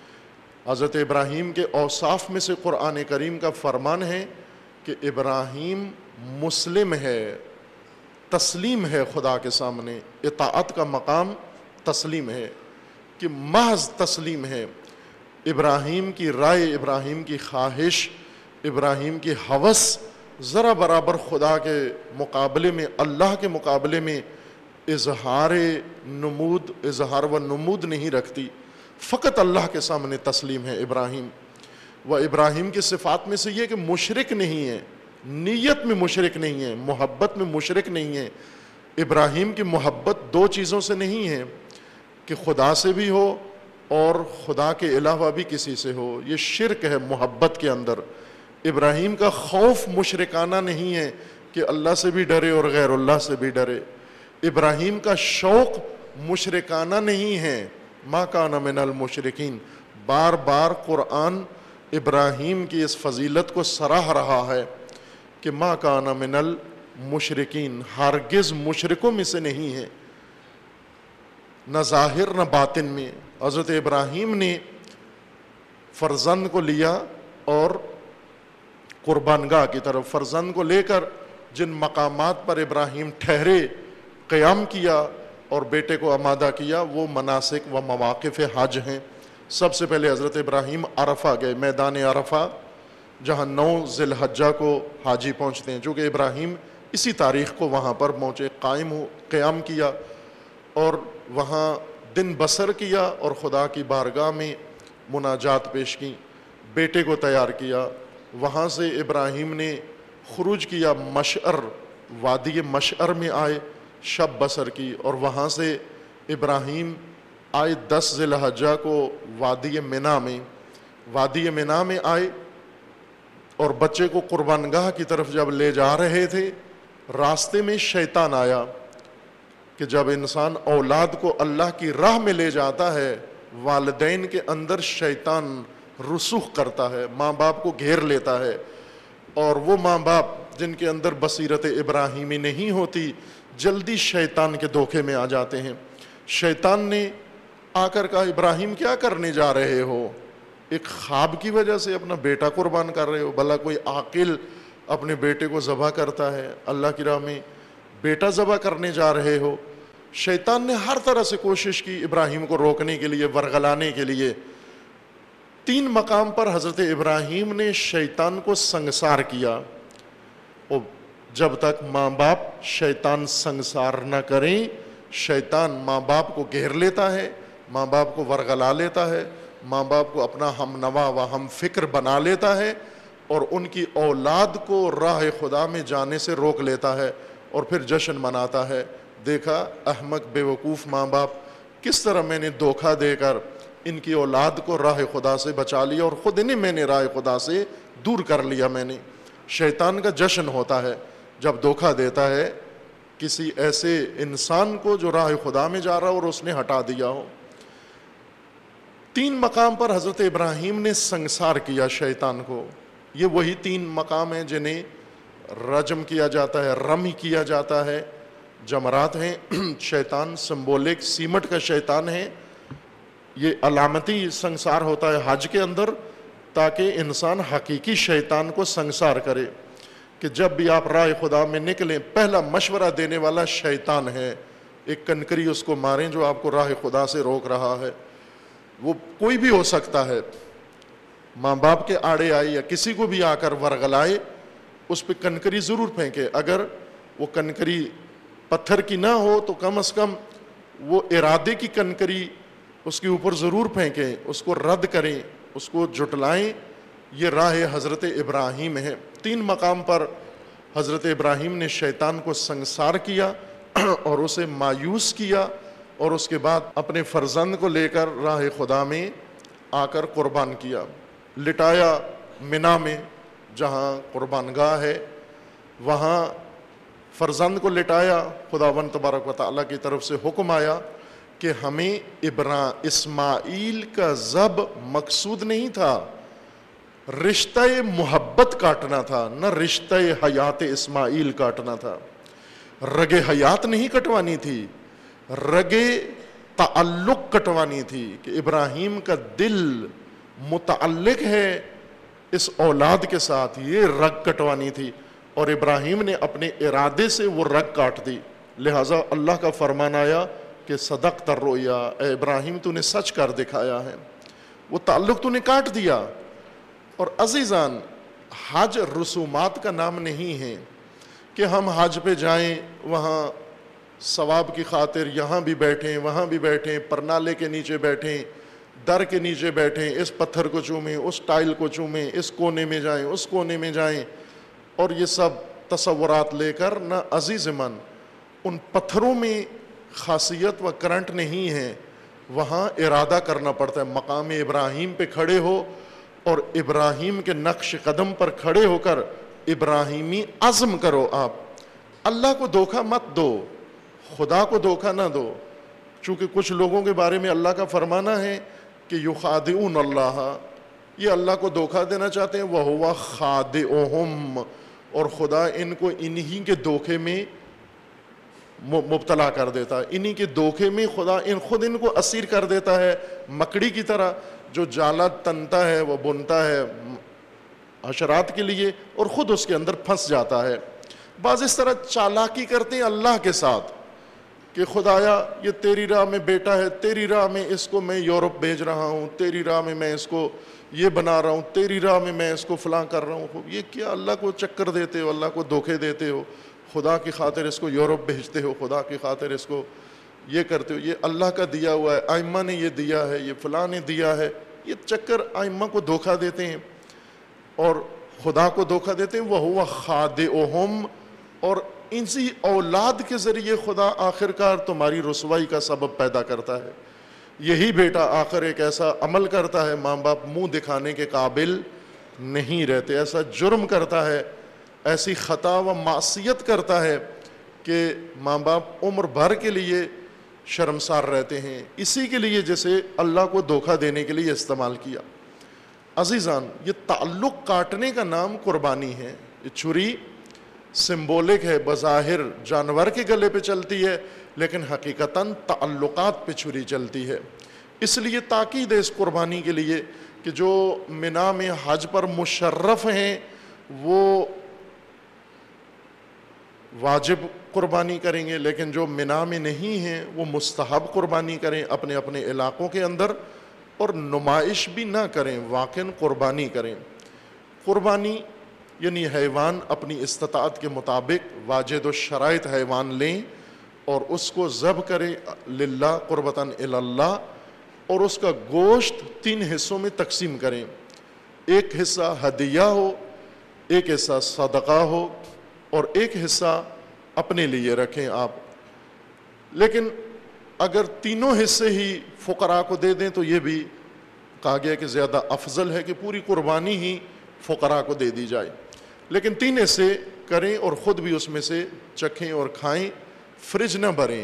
حضرت ابراہیم کے اوصاف میں سے قرآن کریم کا فرمان ہے کہ ابراہیم مسلم ہے، تسلیم ہے خدا کے سامنے۔ اطاعت کا مقام تسلیم ہے کہ محض تسلیم ہے۔ ابراہیم کی رائے، ابراہیم کی خواہش، ابراہیم کی ہوس ذرا برابر خدا کے مقابلے میں، اللہ کے مقابلے میں اظہار نمود اظہار و نمود نہیں رکھتی، فقط اللہ کے سامنے تسلیم ہے ابراہیم۔ وہ ابراہیم کی صفات میں سے یہ کہ مشرک نہیں ہے، نیت میں مشرک نہیں ہے، محبت میں مشرک نہیں ہے۔ ابراہیم کی محبت دو چیزوں سے نہیں ہے کہ خدا سے بھی ہو اور خدا کے علاوہ بھی کسی سے ہو، یہ شرک ہے محبت کے اندر۔ ابراہیم کا خوف مشرکانہ نہیں ہے کہ اللہ سے بھی ڈرے اور غیر اللہ سے بھی ڈرے۔ ابراہیم کا شوق مشرکانہ نہیں ہے، ما کان من المشرکین۔ بار بار قرآن ابراہیم کی اس فضیلت کو سراہ رہا ہے کہ ما کان من مشرکین، ہرگز مشرکوں میں سے نہیں ہیں، نہ ظاہر نہ باطن میں۔ حضرت ابراہیم نے فرزند کو لیا اور قربان گاہ کی طرف فرزند کو لے کر جن مقامات پر ابراہیم ٹھہرے، قیام کیا اور بیٹے کو آمادہ کیا، وہ مناسک و مواقف حج ہیں۔ سب سے پہلے حضرت ابراہیم عرفہ گئے، میدان عرفہ، جہاں نو ذی الحجہ کو حاجی پہنچتے ہیں، چونکہ ابراہیم اسی تاریخ کو وہاں پر پہنچے، قائم ہو قیام کیا اور وہاں دن بسر کیا اور خدا کی بارگاہ میں مناجات پیش کی، بیٹے کو تیار کیا۔ وہاں سے ابراہیم نے خروج کیا، مشعر، وادی مشعر میں آئے، شب بسر کی، اور وہاں سے ابراہیم آئے دس ذی الحجہ کو وادی منا میں وادی منا میں آئے اور بچے کو قربان گاہ کی طرف جب لے جا رہے تھے، راستے میں شیطان آیا کہ جب انسان اولاد کو اللہ کی راہ میں لے جاتا ہے، والدین کے اندر شیطان رسوخ کرتا ہے، ماں باپ کو گھیر لیتا ہے، اور وہ ماں باپ جن کے اندر بصیرت ابراہیمی نہیں ہوتی جلدی شیطان کے دھوکے میں آ جاتے ہیں۔ شیطان نے آ کر کہا، ابراہیم کیا کرنے جا رہے ہو؟ ایک خواب کی وجہ سے اپنا بیٹا قربان کر رہے ہو؟ بھلا کوئی عاقل اپنے بیٹے کو ذبح کرتا ہے؟ اللہ کی راہ میں بیٹا ذبح کرنے جا رہے ہو؟ شیطان نے ہر طرح سے کوشش کی ابراہیم کو روکنے کے لیے، ورغلانے کے لیے۔ تین مقام پر حضرت ابراہیم نے شیطان کو سنگسار کیا، اور جب تک ماں باپ شیطان سنگسار نہ کریں، شیطان ماں باپ کو گھیر لیتا ہے، ماں باپ کو ورغلا لیتا ہے، ماں باپ کو اپنا ہم نوا و ہم فکر بنا لیتا ہے، اور ان کی اولاد کو راہ خدا میں جانے سے روک لیتا ہے، اور پھر جشن مناتا ہے۔ دیکھا احمق بے وقوف ماں باپ، کس طرح میں نے دھوکہ دے کر ان کی اولاد کو راہ خدا سے بچا لیا، اور خود انہیں میں نے راہ خدا سے دور کر لیا۔ میں نے شیطان کا جشن ہوتا ہے جب دھوکہ دیتا ہے کسی ایسے انسان کو جو راہ خدا میں جا رہا ہو اور اس نے ہٹا دیا ہو۔ تین مقام پر حضرت ابراہیم نے سنگسار کیا شیطان کو۔ یہ وہی تین مقام ہیں جنہیں رجم کیا جاتا ہے، رمی کیا جاتا ہے، جمرات ہیں۔ شیطان سمبولک سیمٹ کا شیطان ہے، یہ علامتی سنگسار ہوتا ہے حج کے اندر، تاکہ انسان حقیقی شیطان کو سنگسار کرے کہ جب بھی آپ راہ خدا میں نکلیں، پہلا مشورہ دینے والا شیطان ہے، ایک کنکری اس کو ماریں جو آپ کو راہ خدا سے روک رہا ہے۔ وہ کوئی بھی ہو سکتا ہے، ماں باپ کے آڑے آئے یا کسی کو بھی آ کر ورغلائے، اس پہ کنکری ضرور پھینکے۔ اگر وہ کنکری پتھر کی نہ ہو تو کم از کم وہ ارادے کی کنکری اس کے اوپر ضرور پھینکیں، اس کو رد کریں، اس کو جھٹلائیں۔ یہ راہ حضرت ابراہیم ہے۔ تین مقام پر حضرت ابراہیم نے شیطان کو سنگسار کیا اور اسے مایوس کیا، اور اس کے بعد اپنے فرزند کو لے کر راہ خدا میں آ کر قربان کیا، لٹایا منا میں جہاں قربان گاہ ہے، وہاں فرزند کو لٹایا۔ خداوند تبارک و تعالیٰ کی طرف سے حکم آیا کہ ہمیں ابرا اسماعیل کا ذبح مقصود نہیں تھا، رشتہ محبت کاٹنا تھا، نہ رشتہ حیات اسماعیل کاٹنا تھا۔ رگ حیات نہیں کٹوانی تھی، رگ تعلق کٹوانی تھی، کہ ابراہیم کا دل متعلق ہے اس اولاد کے ساتھ، یہ رگ کٹوانی تھی، اور ابراہیم نے اپنے ارادے سے وہ رگ کاٹ دی۔ لہٰذا اللہ کا فرمان آیا کہ صدقت الرؤیا، اے ابراہیم تو نے سچ کر دکھایا ہے، وہ تعلق تو نے کاٹ دیا۔ اور عزیزان، حج رسومات کا نام نہیں ہے کہ ہم حج پہ جائیں، وہاں ثواب کی خاطر یہاں بھی بیٹھیں، وہاں بھی بیٹھیں، پرنالے کے نیچے بیٹھیں، در کے نیچے بیٹھیں، اس پتھر کو چومیں، اس ٹائل کو چومیں، اس کونے میں جائیں، اس کونے میں جائیں، اور یہ سب تصورات لے کر نہ عزیز من، ان پتھروں میں خاصیت و کرنٹ نہیں ہے، وہاں ارادہ کرنا پڑتا ہے۔ مقام ابراہیم پہ کھڑے ہو اور ابراہیم کے نقش قدم پر کھڑے ہو کر ابراہیمی عزم کرو۔ آپ اللہ کو دھوکہ مت دو، خدا کو دھوکہ نہ دو، چونکہ کچھ لوگوں کے بارے میں اللہ کا فرمانا ہے کہ یخادعون اللہ، یہ اللہ کو دھوکہ دینا چاہتے ہیں، وَهُوَ خَادِعُهُمْ، اور خدا ان کو انہی کے دھوکے میں مبتلا کر دیتا ہے، انہی کے دھوکے میں خدا ان خود ان کو اسیر کر دیتا ہے، مکڑی کی طرح جو جالا تنتا ہے وہ بنتا ہے حشرات کے لیے اور خود اس کے اندر پھنس جاتا ہے۔ بعض اس طرح چالاکی کرتے ہیں اللہ کے ساتھ کہ خدایا یہ تیری راہ میں بیٹا ہے، تیری راہ میں اس کو میں یورپ بھیج رہا ہوں، تیری راہ میں میں اس کو یہ بنا رہا ہوں، تیری راہ میں میں اس کو فلاں کر رہا ہوں۔ یہ کیا اللہ کو چکر دیتے ہو، اللہ کو دھوکے دیتے ہو، خدا کی خاطر اس کو یورپ بھیجتے ہو، خدا کی خاطر اس کو یہ کرتے ہو، یہ اللہ کا دیا ہوا ہے، ائمہ نے یہ دیا ہے، یہ فلاں نے دیا ہے۔ یہ چکر ائمہ کو دھوکہ دیتے ہیں اور خدا کو دھوکہ دیتے ہیں۔ وَهُوَ خَادِعُهُمْ، اور اسی اولاد کے ذریعے خدا آخر کار تمہاری رسوائی کا سبب پیدا کرتا ہے۔ یہی بیٹا آخر ایک ایسا عمل کرتا ہے، ماں باپ منہ دکھانے کے قابل نہیں رہتے، ایسا جرم کرتا ہے، ایسی خطا و معصیت کرتا ہے کہ ماں باپ عمر بھر کے لیے شرمسار رہتے ہیں۔ اسی کے لیے جیسے اللہ کو دھوکہ دینے کے لیے استعمال کیا۔ عزیزان، یہ تعلق کاٹنے کا نام قربانی ہے۔ یہ چھری سمبولک ہے، بظاہر جانور کے گلے پہ چلتی ہے لیکن حقیقتاً تعلقات پہ چھری چلتی ہے۔ اس لیے تاکید ہے اس قربانی کے لیے کہ جو منا میں حج پر مشرف ہیں وہ واجب قربانی کریں گے، لیکن جو منا میں نہیں ہیں وہ مستحب قربانی کریں اپنے اپنے علاقوں کے اندر، اور نمائش بھی نہ کریں، واقعاً قربانی کریں۔ قربانی یعنی حیوان اپنی استطاعت کے مطابق واجد و شرائط حیوان لیں اور اس کو ذبح کریں للہ قربتاً اللہ، اور اس کا گوشت تین حصوں میں تقسیم کریں، ایک حصہ ہدیہ ہو، ایک حصہ صدقہ ہو، اور ایک حصہ اپنے لیے رکھیں آپ۔ لیکن اگر تینوں حصے ہی فقراء کو دے دیں تو یہ بھی کہا گیا کہ زیادہ افضل ہے کہ پوری قربانی ہی فقراء کو دے دی جائے، لیکن تین حصے کریں اور خود بھی اس میں سے چکھیں اور کھائیں، فریج نہ بھریں۔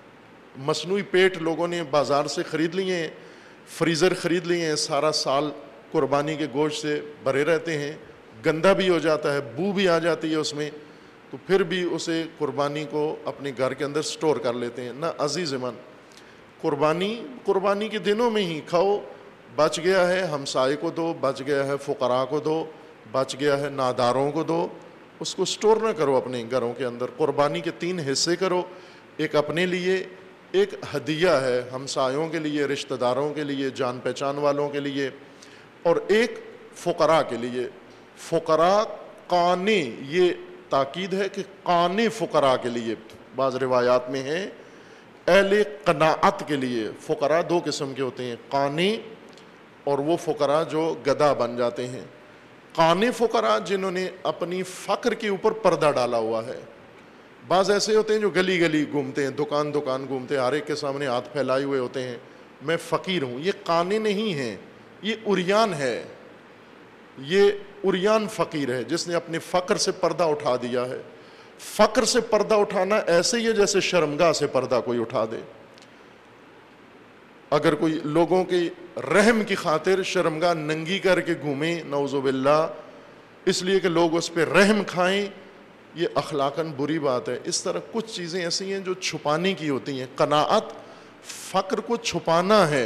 مصنوعی پیٹ لوگوں نے بازار سے خرید لیے ہیں، فریزر خرید لیے ہیں، سارا سال قربانی کے گوشت سے بھرے رہتے ہیں، گندا بھی ہو جاتا ہے، بو بھی آ جاتی ہے اس میں، تو پھر بھی اسے قربانی کو اپنے گھر کے اندر سٹور کر لیتے ہیں۔ نہ عزیز من، قربانی قربانی کے دنوں میں ہی کھاؤ، بچ گیا ہے ہمسائے کو دو، بچ گیا ہے فقراء کو دو، بچ گیا ہے ناداروں کو دو، اس کو سٹور نہ کرو اپنے گھروں کے اندر۔ قربانی کے تین حصے کرو، ایک اپنے لیے، ایک ہدیہ ہے ہمسایوں کے لیے، رشتہ داروں کے لیے، جان پہچان والوں کے لیے، اور ایک فقراء کے لیے۔ فقراء قانے، یہ تاکید ہے کہ قانے فقراء کے لیے، بعض روایات میں ہے اہل قناعت کے لیے۔ فقراء دو قسم کے ہوتے ہیں، قانے اور وہ فقراء جو گدھا بن جاتے ہیں۔ قانے فقراء جنہوں نے اپنی فقر کے اوپر پردہ ڈالا ہوا ہے۔ بعض ایسے ہوتے ہیں جو گلی گلی گھومتے ہیں، دکان دکان گھومتے ہیں، ہر ایک کے سامنے ہاتھ پھیلائے ہوئے ہوتے ہیں، میں فقیر ہوں۔ یہ قانے نہیں ہیں، یہ عریان ہے، یہ عریان فقیر ہے جس نے اپنے فقر سے پردہ اٹھا دیا ہے۔ فقر سے پردہ اٹھانا ایسے ہی ہے جیسے شرمگاہ سے پردہ کوئی اٹھا دے۔ اگر کوئی لوگوں کی رحم کی خاطر شرمگاہ ننگی کر کے گھومیں نعوذ باللہ، اس لیے کہ لوگ اس پہ رحم کھائیں، یہ اخلاقاً بری بات ہے۔ اس طرح کچھ چیزیں ایسی ہیں جو چھپانے کی ہوتی ہیں۔ قناعت فقر کو چھپانا ہے۔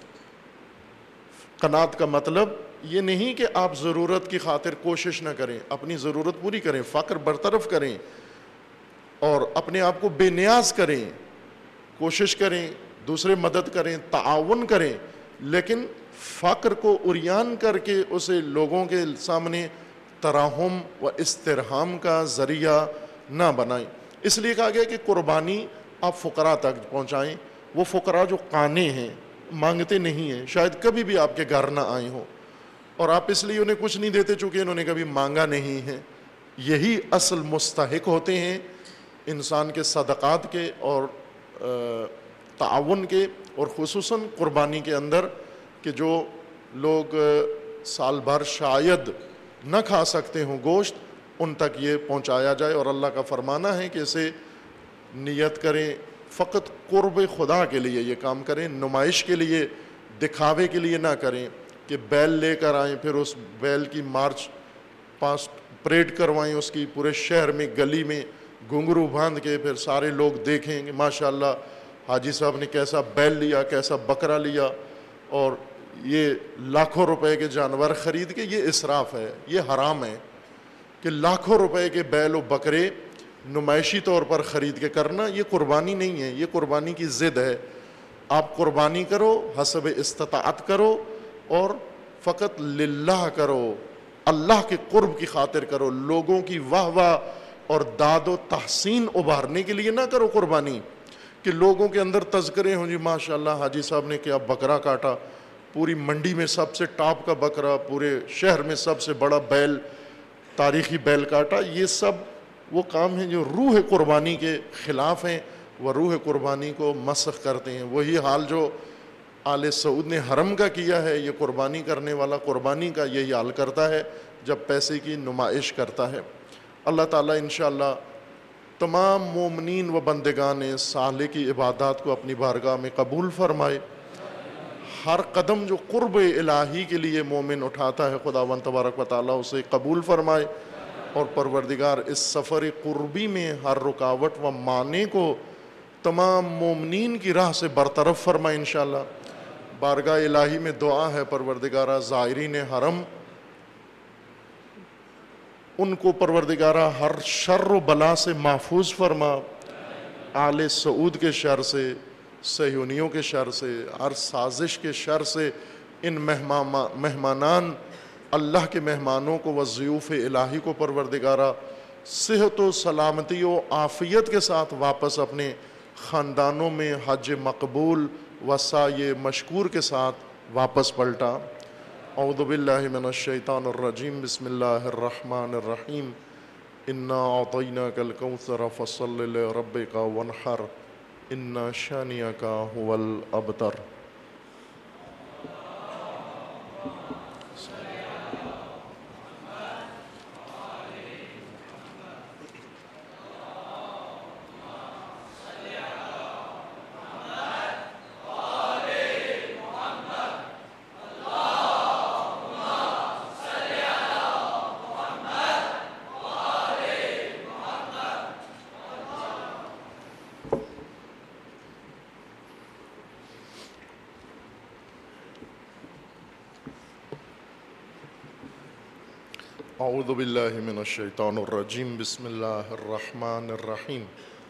قناعت کا مطلب یہ نہیں کہ آپ ضرورت کی خاطر کوشش نہ کریں، اپنی ضرورت پوری کریں، فقر برطرف کریں اور اپنے آپ کو بے نیاز کریں، کوشش کریں، دوسرے مدد کریں، تعاون کریں، لیکن فقر کو عریان کر کے اسے لوگوں کے سامنے ترحم و استرحام کا ذریعہ نہ بنائیں۔ اس لیے کہا گیا کہ قربانی آپ فقراء تک پہنچائیں۔ وہ فقراء جو قانے ہیں، مانگتے نہیں ہیں، شاید کبھی بھی آپ کے گھر نہ آئے ہوں، اور آپ اس لیے انہیں کچھ نہیں دیتے چونکہ انہوں نے کبھی مانگا نہیں ہے، یہی اصل مستحق ہوتے ہیں انسان کے صدقات کے اور تعاون کے، اور خصوصاً قربانی کے اندر کہ جو لوگ سال بھر شاید نہ کھا سکتے ہوں گوشت، ان تک یہ پہنچایا جائے۔ اور اللہ کا فرمانا ہے کہ اسے نیت کریں، فقط قرب خدا کے لیے یہ کام کریں، نمائش کے لیے، دکھاوے کے لیے نہ کریں کہ بیل لے کر آئیں پھر اس بیل کی مارچ پانچ پریڈ کروائیں اس کی پورے شہر میں گلی میں گھنگرو باندھ کے، پھر سارے لوگ دیکھیں گے ماشاءاللہ حاجی صاحب نے کیسا بیل لیا، کیسا بکرا لیا، اور یہ لاکھوں روپے کے جانور خرید کے، یہ اسراف ہے، یہ حرام ہے کہ لاکھوں روپے کے بیل و بکرے نمائشی طور پر خرید کے کرنا، یہ قربانی نہیں ہے، یہ قربانی کی ضد ہے۔ آپ قربانی کرو، حسب استطاعت کرو، اور فقط للہ کرو، اللہ کے قرب کی خاطر کرو، لوگوں کی واہ واہ اور داد و تحسین ابھارنے کے لیے نہ کرو قربانی کہ لوگوں کے اندر تذکرے ہوں، جی ماشاءاللہ حاجی صاحب نے کیا بکرا کاٹا، پوری منڈی میں سب سے ٹاپ کا بکرا، پورے شہر میں سب سے بڑا بیل، تاریخی بیل کاٹا۔ یہ سب وہ کام ہیں جو روح قربانی کے خلاف ہیں، وہ روح قربانی کو مسخ کرتے ہیں۔ وہی حال جو آل سعود نے حرم کا کیا ہے، یہ قربانی کرنے والا قربانی کا یہی حال کرتا ہے جب پیسے کی نمائش کرتا ہے۔ اللہ تعالیٰ انشاءاللہ تمام مومنین و بندگان صالح کی عبادات کو اپنی بارگاہ میں قبول فرمائے۔ ہر قدم جو قرب الہی کے لیے مومن اٹھاتا ہے، خداوند تبارک و تعالیٰ اسے قبول فرمائے، اور پروردگار اس سفر قربی میں ہر رکاوٹ و معنی کو تمام مومنین کی راہ سے برطرف فرمائے انشاءاللہ۔ بارگاہ الہی میں دعا ہے پروردگارہ زائرین حرم، ان کو پروردگارہ ہر شر و بلا سے محفوظ فرما، آل سعود کے شر سے، صہیونیوں کے شر سے، ہر سازش کے شر سے، ان مہمانان اللہ کے مہمانوں کو و ضیوف الہی کو پروردگارہ صحت و سلامتی و عافیت کے ساتھ واپس اپنے خاندانوں میں حج مقبول و سعی مشکور کے ساتھ واپس پلٹا۔ اعوذ باللہ من الشیطان الرجیم، بسم اللہ الرحمن الرحیم، انا اعطیناک الکوثر فصل لربک وانحر ان شانئک هو الابتر۔ اعوذ باللہ من الشیطان الرجیم، بسم اللہ الرحمن الرحیم،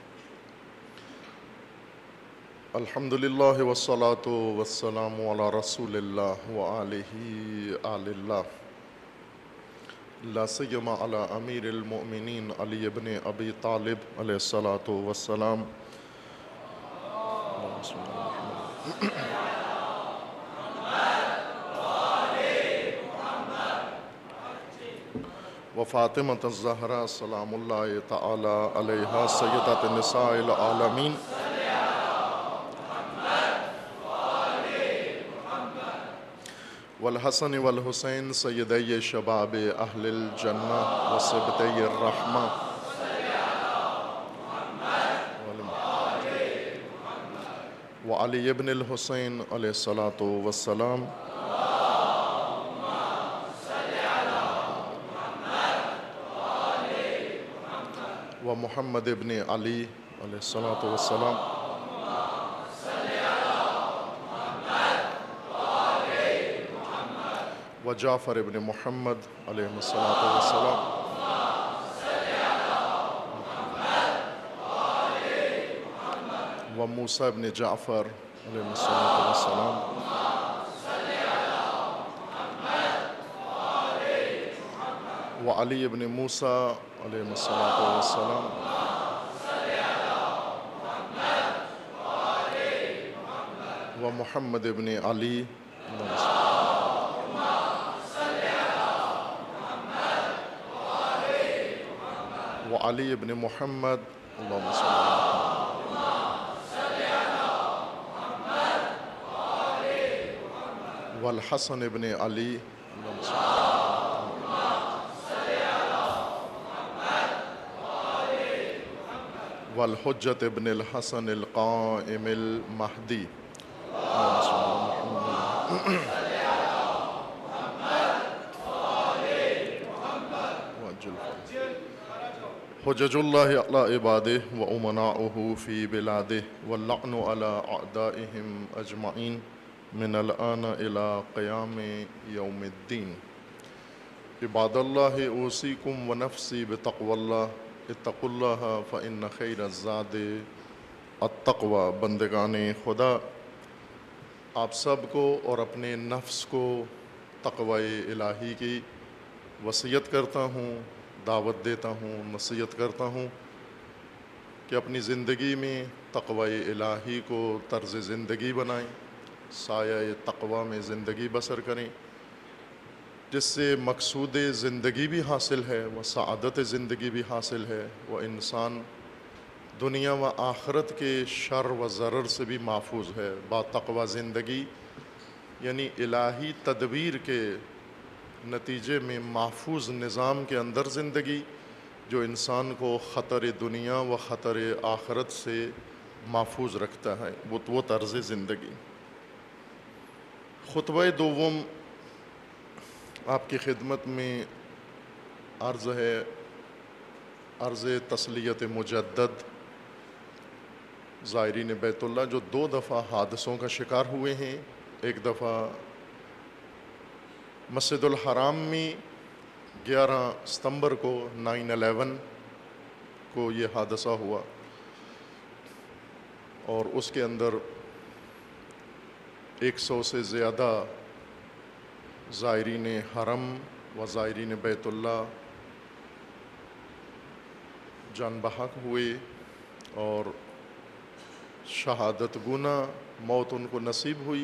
الحمدللہ والصلاة والسلام علی رسول اللہ وآلہ آل اللہ، لا سیما علی امیر المؤمنین علی ابن ابی طالب علیہ الصلاة والسلام۔ وفاطمة الزہرا سلام اللہ تعالی علیہا سیدۃ نساء العالمین، والحسن والحسین سیدی شباب اہل الجنہ وصبطی الرحمہ، وعلی ابن الحسین علیہ الصلاة والسلام، ومحمد ابن علی علیہ الصلاة والسلام، وجعفر ابن محمد علیہ الصلاة والسلام، وموسیٰ ابن جعفر علیہ الصلاة والسلام، وعلی ابن موسیٰ علیہ الصلاة والسلام، ومحمد ابن علی، وعلی ابن محمد، اللہم صلی اللہ والحسن ابن علی، اللہم صلی اللہ والحجت ابن الحسن القائم المہدی، اللہم صلی اللہ وجل حجج اللہ علی عبادہ و امناؤہ فی بلادہ واللعن علی اعدائہم اجمعین من الآن الی قیام یوم الدین۔ عباد اللہ اوصیکم و نفسی بتقوی اللہ اتقوا اللہ فإن خیر الزاد التقوی۔ بندگان خدا، آپ سب کو اور اپنے نفس کو تقوی الہی کی وصیت کرتا ہوں، دعوت دیتا ہوں، نصیحت کرتا ہوں کہ اپنی زندگی میں تقوی الہی کو طرز زندگی بنائیں، سایہ تقوی میں زندگی بسر کریں، جس سے مقصود زندگی بھی حاصل ہے، وہ سعادت زندگی بھی حاصل ہے، وہ انسان دنیا و آخرت کے شر و ضرر سے بھی محفوظ ہے۔ با تقوی زندگی یعنی الہی تدبیر کے نتیجے میں محفوظ نظام کے اندر زندگی، جو انسان کو خطر دنیا و خطر آخرت سے محفوظ رکھتا ہے، وہ وہ طرز زندگی۔ خطبہ دوم آپ کی خدمت میں عرض ہے، عرض تسلیت مجدد زائرین بیت اللہ جو دو دفعہ حادثوں کا شکار ہوئے ہیں۔ ایک دفعہ مسجد الحرام میں گیارہ ستمبر کو نائن الیون کو یہ حادثہ ہوا، اور اس کے اندر ایک سو سے زیادہ زائرین حرم و زائرین بیت اللہ جان بحق ہوئے، اور شہادت گنا موت ان کو نصیب ہوئی،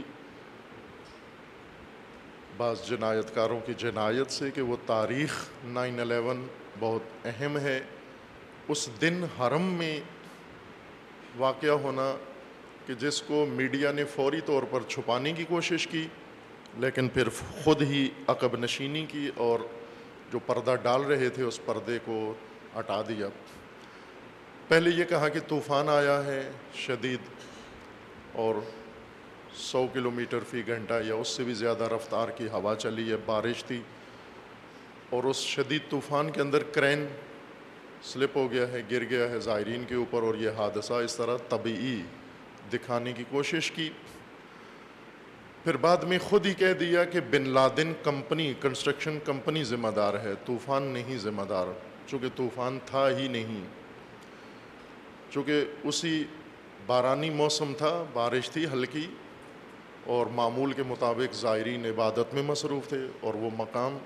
بعض جنایت کاروں کی جنایت سے کہ وہ تاریخ نائن الیون بہت اہم ہے۔ اس دن حرم میں واقعہ ہونا کہ جس کو میڈیا نے فوری طور پر چھپانے کی کوشش کی، لیکن پھر خود ہی عقب نشینی کی اور جو پردہ ڈال رہے تھے اس پردے کو ہٹا دیا۔ پہلے یہ کہا کہ طوفان آیا ہے شدید، اور سو کلومیٹر فی گھنٹہ یا اس سے بھی زیادہ رفتار کی ہوا چلی ہے، بارش تھی، اور اس شدید طوفان کے اندر کرین سلپ ہو گیا ہے، گر گیا ہے زائرین کے اوپر، اور یہ حادثہ اس طرح طبیعی دکھانے کی کوشش کی۔ پھر بعد میں خود ہی کہہ دیا کہ bin Laden company, construction company ذمہ دار ہے، طوفان نہیں ذمہ دار، چونکہ طوفان تھا ہی نہیں، چونکہ اسی بارانی موسم تھا، بارش تھی ہلکی، اور معمول کے مطابق زائرین عبادت میں مصروف تھے، اور وہ مقام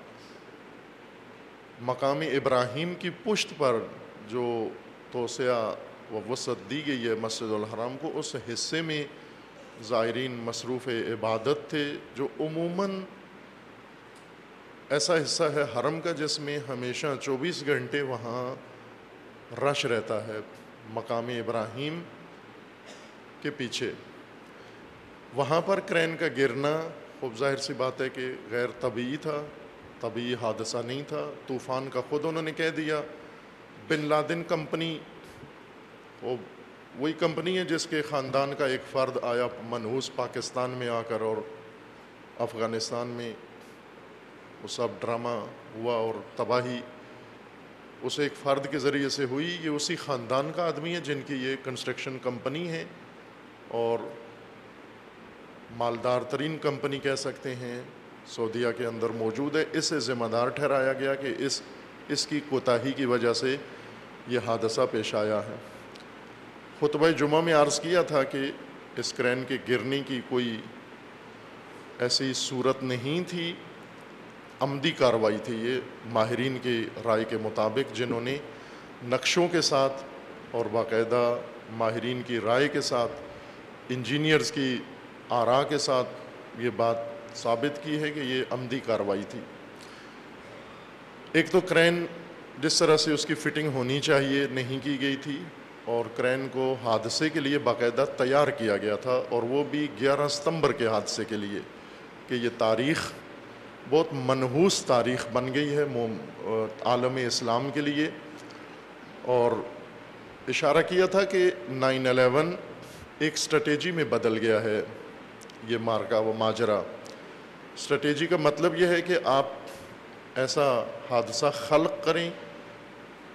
مقام ابراہیم کی پشت پر جو توسعہ و وسعت دی گئی ہے مسجد الحرام کو، اس حصے میں زائرین مصروف عبادت تھے، جو عموماً ایسا حصہ ہے حرم کا جس میں ہمیشہ چوبیس گھنٹے وہاں رش رہتا ہے، مقام ابراہیم کے پیچھے۔ وہاں پر کرین کا گرنا خوب ظاہر سی بات ہے کہ غیر طبیعی تھا، طبیعی حادثہ نہیں تھا۔ طوفان کا خود انہوں نے کہہ دیا۔ بن لادن کمپنی وہ وہی کمپنی ہے جس کے خاندان کا ایک فرد آیا منحوس پاکستان میں آ کر، اور افغانستان میں وہ سب ڈرامہ ہوا اور تباہی اس ایک فرد کے ذریعے سے ہوئی۔ یہ اسی خاندان کا آدمی ہے جن کی یہ کنسٹرکشن کمپنی ہے، اور مالدار ترین کمپنی کہہ سکتے ہیں سعودیہ کے اندر موجود ہے۔ اسے ذمہ دار ٹھہرایا گیا کہ اس اس کی کوتاہی کی وجہ سے یہ حادثہ پیش آیا ہے۔ خطبہ جمعہ میں عرض کیا تھا کہ اس کرین کے گرنے کی کوئی ایسی صورت نہیں تھی، عمدی کارروائی تھی۔ یہ ماہرین کی رائے کے مطابق، جنہوں نے نقشوں کے ساتھ اور باقاعدہ ماہرین کی رائے کے ساتھ، انجینئرز کی آراء کے ساتھ یہ بات ثابت کی ہے کہ یہ عمدی کارروائی تھی۔ ایک تو کرین جس طرح سے اس کی فٹنگ ہونی چاہیے نہیں کی گئی تھی، اور کرین کو حادثے کے لیے باقاعدہ تیار کیا گیا تھا، اور وہ بھی گیارہ ستمبر کے حادثے کے لیے، کہ یہ تاریخ بہت منحوس تاریخ بن گئی ہے عالم اسلام کے لیے۔ اور اشارہ کیا تھا کہ نائن الیون ایک اسٹریٹجی میں بدل گیا ہے یہ مارکا و ماجرا۔ اسٹریٹجی کا مطلب یہ ہے کہ آپ ایسا حادثہ خلق کریں،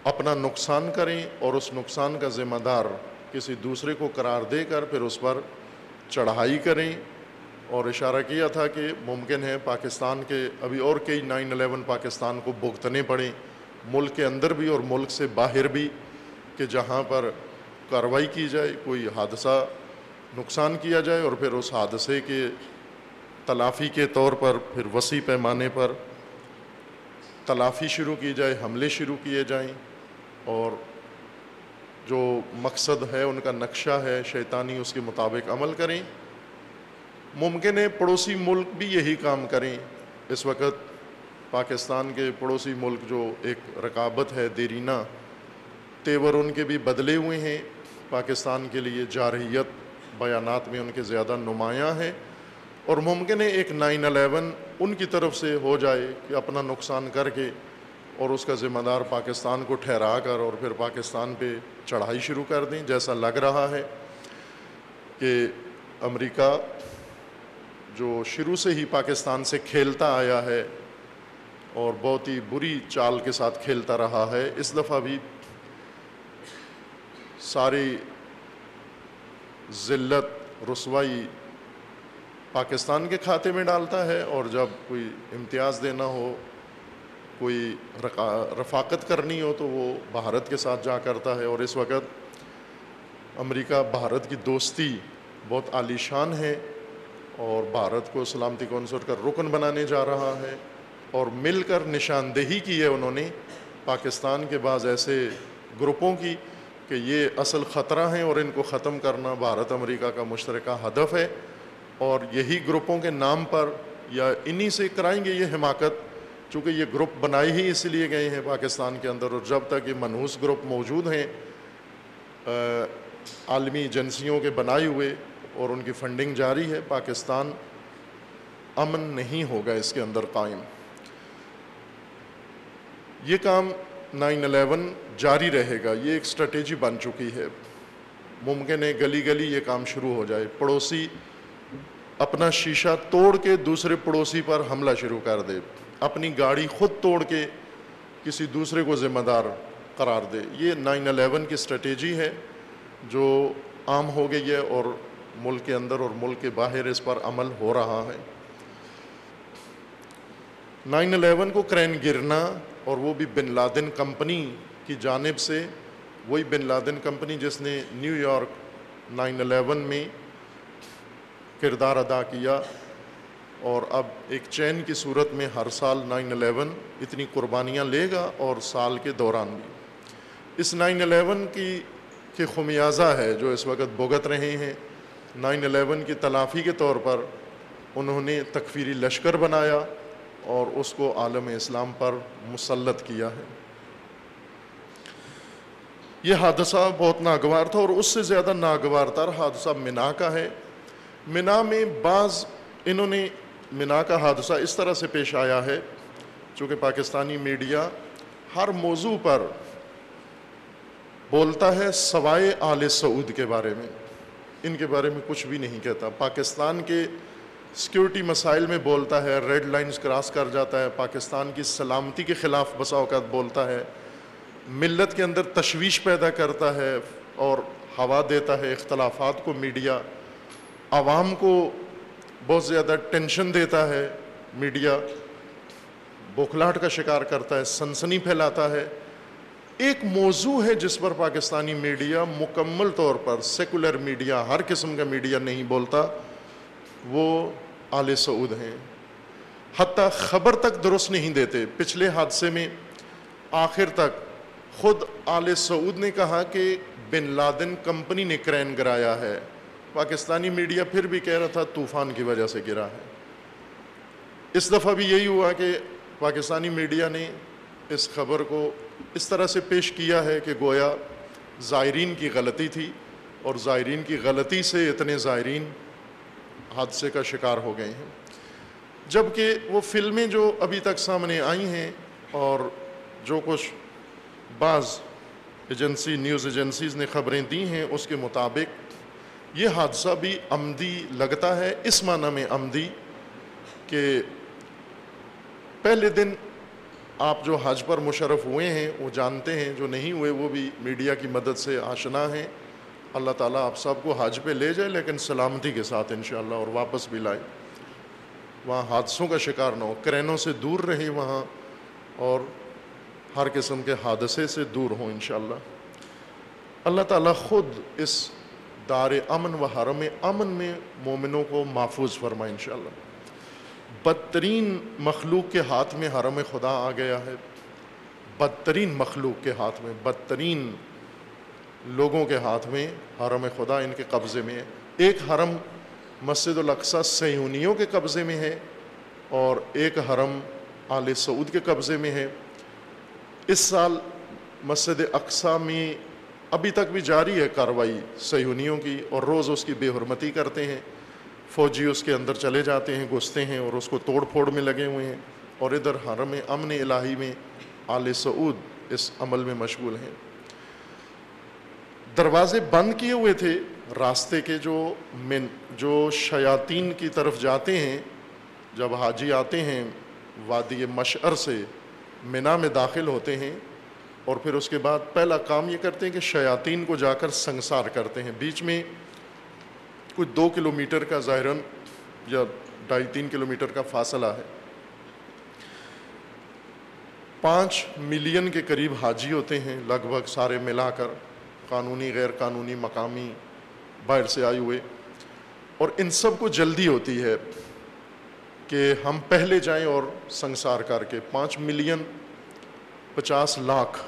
اپنا نقصان کریں اور اس نقصان کا ذمہ دار کسی دوسرے کو قرار دے کر پھر اس پر چڑھائی کریں. اور اشارہ کیا تھا کہ ممکن ہے پاکستان کے ابھی اور کئی نائن الیون پاکستان کو بھگتنے پڑیں، ملک کے اندر بھی اور ملک سے باہر بھی، کہ جہاں پر کارروائی کی جائے، کوئی حادثہ نقصان کیا جائے اور پھر اس حادثے کے تلافی کے طور پر پھر وسیع پیمانے پر تلافی شروع کی جائے، حملے شروع کیے جائیں، اور جو مقصد ہے ان کا نقشہ ہے شیطانی اس کے مطابق عمل کریں. ممکن ہے پڑوسی ملک بھی یہی کام کریں. اس وقت پاکستان کے پڑوسی ملک جو ایک رقابت ہے دیرینہ، تیور ان کے بھی بدلے ہوئے ہیں، پاکستان کے لیے جارحیت بیانات میں ان کے زیادہ نمایاں ہیں، اور ممکن ہے ایک نائن الیون ان کی طرف سے ہو جائے کہ اپنا نقصان کر کے اور اس کا ذمہ دار پاکستان کو ٹھہرا کر اور پھر پاکستان پہ چڑھائی شروع کر دیں. جیسا لگ رہا ہے کہ امریکہ جو شروع سے ہی پاکستان سے کھیلتا آیا ہے اور بہت ہی بری چال کے ساتھ کھیلتا رہا ہے، اس دفعہ بھی ساری ذلت رسوائی پاکستان کے کھاتے میں ڈالتا ہے، اور جب کوئی امتیاز دینا ہو، کوئی رفاقت کرنی ہو تو وہ بھارت کے ساتھ جا کرتا ہے. اور اس وقت امریکہ بھارت کی دوستی بہت عالی شان ہے اور بھارت کو سلامتی کونسل کا رکن بنانے جا رہا ہے، اور مل کر نشاندہی کی ہے انہوں نے پاکستان کے بعض ایسے گروپوں کی کہ یہ اصل خطرہ ہیں اور ان کو ختم کرنا بھارت امریکہ کا مشترکہ ہدف ہے. اور یہی گروپوں کے نام پر یا انہی سے کرائیں گے یہ حماقت، چونکہ یہ گروپ بنائے ہی اس لیے گئے ہیں پاکستان کے اندر، اور جب تک یہ منحوس گروپ موجود ہیں عالمی ایجنسیوں کے بنائے ہوئے اور ان کی فنڈنگ جاری ہے، پاکستان امن نہیں ہوگا اس کے اندر قائم. یہ کام نائن الیون جاری رہے گا، یہ ایک اسٹریٹجی بن چکی ہے. ممکن ہے گلی گلی یہ کام شروع ہو جائے، پڑوسی اپنا شیشہ توڑ کے دوسرے پڑوسی پر حملہ شروع کر دے، اپنی گاڑی خود توڑ کے کسی دوسرے کو ذمہ دار قرار دے. یہ نائن الیون کی اسٹریٹجی ہے جو عام ہو گئی ہے اور ملک کے اندر اور ملک کے باہر اس پر عمل ہو رہا ہے. نائن الیون کو کرین گرنا، اور وہ بھی بن لادن کمپنی کی جانب سے، وہی بن لادن کمپنی جس نے نیو یارک نائن الیون میں کردار ادا کیا، اور اب ایک چین کی صورت میں ہر سال نائن الیون اتنی قربانیاں لے گا، اور سال کے دوران بھی. اس نائن الیون کی کہ خمیازہ ہے جو اس وقت بھگت رہے ہیں. نائن الیون کی تلافی کے طور پر انہوں نے تکفیری لشکر بنایا اور اس کو عالم اسلام پر مسلط کیا ہے. یہ حادثہ بہت ناگوار تھا، اور اس سے زیادہ ناگوار تر حادثہ منا کا ہے. منا میں بعض انہوں نے منا کا حادثہ اس طرح سے پیش آیا ہے، چونکہ پاکستانی میڈیا ہر موضوع پر بولتا ہے سوائے آل سعود کے بارے میں، ان کے بارے میں کچھ بھی نہیں کہتا. پاکستان کے سیکیورٹی مسائل میں بولتا ہے، ریڈ لائنز کراس کر جاتا ہے، پاکستان کی سلامتی کے خلاف بسا اوقات بولتا ہے، ملت کے اندر تشویش پیدا کرتا ہے اور ہوا دیتا ہے اختلافات کو. میڈیا عوام کو بہت زیادہ ٹینشن دیتا ہے، میڈیا بوکھلاہٹ کا شکار کرتا ہے، سنسنی پھیلاتا ہے. ایک موضوع ہے جس پر پاکستانی میڈیا مکمل طور پر، سیکولر میڈیا، ہر قسم کا میڈیا نہیں بولتا، وہ آل سعود ہیں. حتیٰ خبر تک درست نہیں دیتے. پچھلے حادثے میں آخر تک خود آل سعود نے کہا کہ بن لادن کمپنی نے کرین گرایا ہے، پاکستانی میڈیا پھر بھی کہہ رہا تھا طوفان کی وجہ سے گرا ہے. اس دفعہ بھی یہی ہوا کہ پاکستانی میڈیا نے اس خبر کو اس طرح سے پیش کیا ہے کہ گویا زائرین کی غلطی تھی، اور زائرین کی غلطی سے اتنے زائرین حادثے کا شکار ہو گئے ہیں. جبکہ وہ فلمیں جو ابھی تک سامنے آئی ہیں اور جو کچھ بعض ایجنسی نیوز ایجنسیز نے خبریں دی ہیں اس کے مطابق یہ حادثہ بھی عمدی لگتا ہے. اس معنی میں عمدی کہ پہلے دن آپ جو حج پر مشرف ہوئے ہیں وہ جانتے ہیں، جو نہیں ہوئے وہ بھی میڈیا کی مدد سے آشنا ہیں۔ اللہ تعالیٰ آپ سب کو حج پہ لے جائے، لیکن سلامتی کے ساتھ انشاءاللہ، اور واپس بھی لائے، وہاں حادثوں کا شکار نہ ہو، کرینوں سے دور رہیں وہاں، اور ہر قسم کے حادثے سے دور ہوں انشاءاللہ۔ اللہ تعالیٰ خود اس دار امن و حرم امن میں مومنوں کو محفوظ فرمائے انشاءاللہ۔ بدترین مخلوق کے ہاتھ میں حرم خدا آ گیا ہے، بدترین مخلوق کے ہاتھ میں، بدترین لوگوں کے ہاتھ میں حرم خدا ان کے قبضے میں ہے۔ ایک حرم مسجد الاقصی صہیونیوں کے قبضے میں ہے، اور ایک حرم آل سعود کے قبضے میں ہے۔ اس سال مسجد اقصی میں ابھی تک بھی جاری ہے کارروائی صہیونیوں کی، اور روز اس کی بے حرمتی کرتے ہیں، فوجی اس کے اندر چلے جاتے ہیں، گھستے ہیں اور اس کو توڑ پھوڑ میں لگے ہوئے ہیں، اور ادھر حرم امن الہی میں آل سعود اس عمل میں مشغول ہیں۔ دروازے بند کیے ہوئے تھے راستے کے، جو من جو شیاطین کی طرف جاتے ہیں، جب حاجی آتے ہیں وادی مشعر سے منا میں داخل ہوتے ہیں، اور پھر اس کے بعد پہلا کام یہ کرتے ہیں کہ شیاطین کو جا کر سنسار کرتے ہیں۔ بیچ میں کچھ دو کلومیٹر کا ظاہراً یا ڈھائی تین کلومیٹر کا فاصلہ ہے۔ پانچ ملین کے قریب حاجی ہوتے ہیں لگ بھگ، سارے ملا کر، قانونی غیر قانونی مقامی باہر سے آئے ہوئے، اور ان سب کو جلدی ہوتی ہے کہ ہم پہلے جائیں اور سنسار کر کے۔ پانچ ملین پچاس لاکھ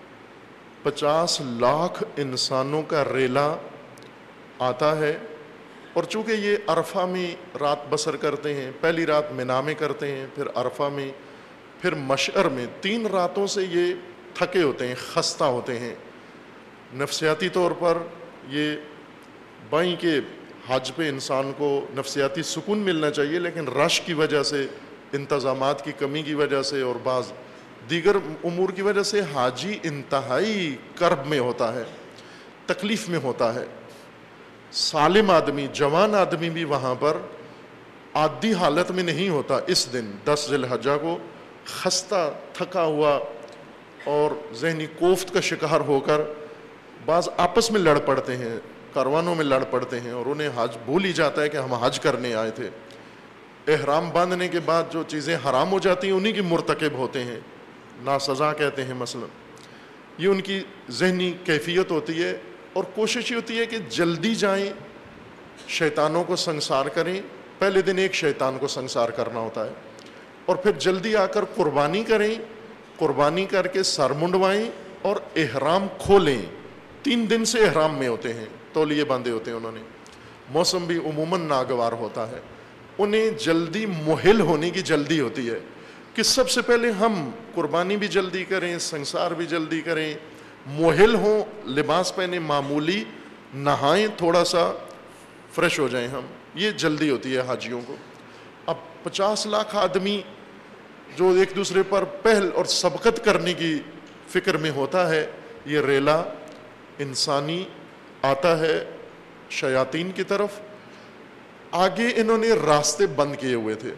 پچاس لاکھ انسانوں کا ریلا آتا ہے، اور چونکہ یہ عرفہ میں رات بسر کرتے ہیں، پہلی رات منا میں کرتے ہیں، پھر عرفہ میں، پھر مشعر میں، تین راتوں سے یہ تھکے ہوتے ہیں، خستہ ہوتے ہیں نفسیاتی طور پر۔ یہ بائیں کے حج پہ انسان کو نفسیاتی سکون ملنا چاہیے، لیکن رش کی وجہ سے، انتظامات کی کمی کی وجہ سے، اور بعض دیگر امور کی وجہ سے حاجی انتہائی کرب میں ہوتا ہے، تکلیف میں ہوتا ہے۔ سالم آدمی، جوان آدمی بھی وہاں پر عادی حالت میں نہیں ہوتا۔ اس دن دس ذی الحجہ کو خستہ، تھکا ہوا اور ذہنی کوفت کا شکار ہو کر بعض آپس میں لڑ پڑتے ہیں، کاروانوں میں لڑ پڑتے ہیں، اور انہیں حج بھول ہی جاتا ہے کہ ہم حج کرنے آئے تھے۔ احرام باندھنے کے بعد جو چیزیں حرام ہو جاتی ہیں انہی کی مرتکب ہوتے ہیں، ناسزا کہتے ہیں مثلا۔ یہ ان کی ذہنی کیفیت ہوتی ہے، اور کوشش یہ ہوتی ہے کہ جلدی جائیں، شیطانوں کو سنسار کریں۔ پہلے دن ایک شیطان کو سنسار کرنا ہوتا ہے، اور پھر جلدی آ کر قربانی کریں، قربانی کر کے سر منڈوائیں اور احرام کھولیں۔ تین دن سے احرام میں ہوتے ہیں، تولیے باندھے ہوتے ہیں انہوں نے، موسم بھی عموماً ناگوار ہوتا ہے، انہیں جلدی مہل ہونے کی جلدی ہوتی ہے کہ سب سے پہلے ہم قربانی بھی جلدی کریں، سنسار بھی جلدی کریں، مہل ہوں، لباس پہنے معمولی، نہائیں، تھوڑا سا فریش ہو جائیں ہم۔ یہ جلدی ہوتی ہے حاجیوں کو۔ اب پچاس لاکھ آدمی جو ایک دوسرے پر پہل اور سبقت کرنے کی فکر میں ہوتا ہے، یہ ریلا انسانی آتا ہے شیاطین کی طرف۔ آگے انہوں نے راستے بند کیے ہوئے تھے،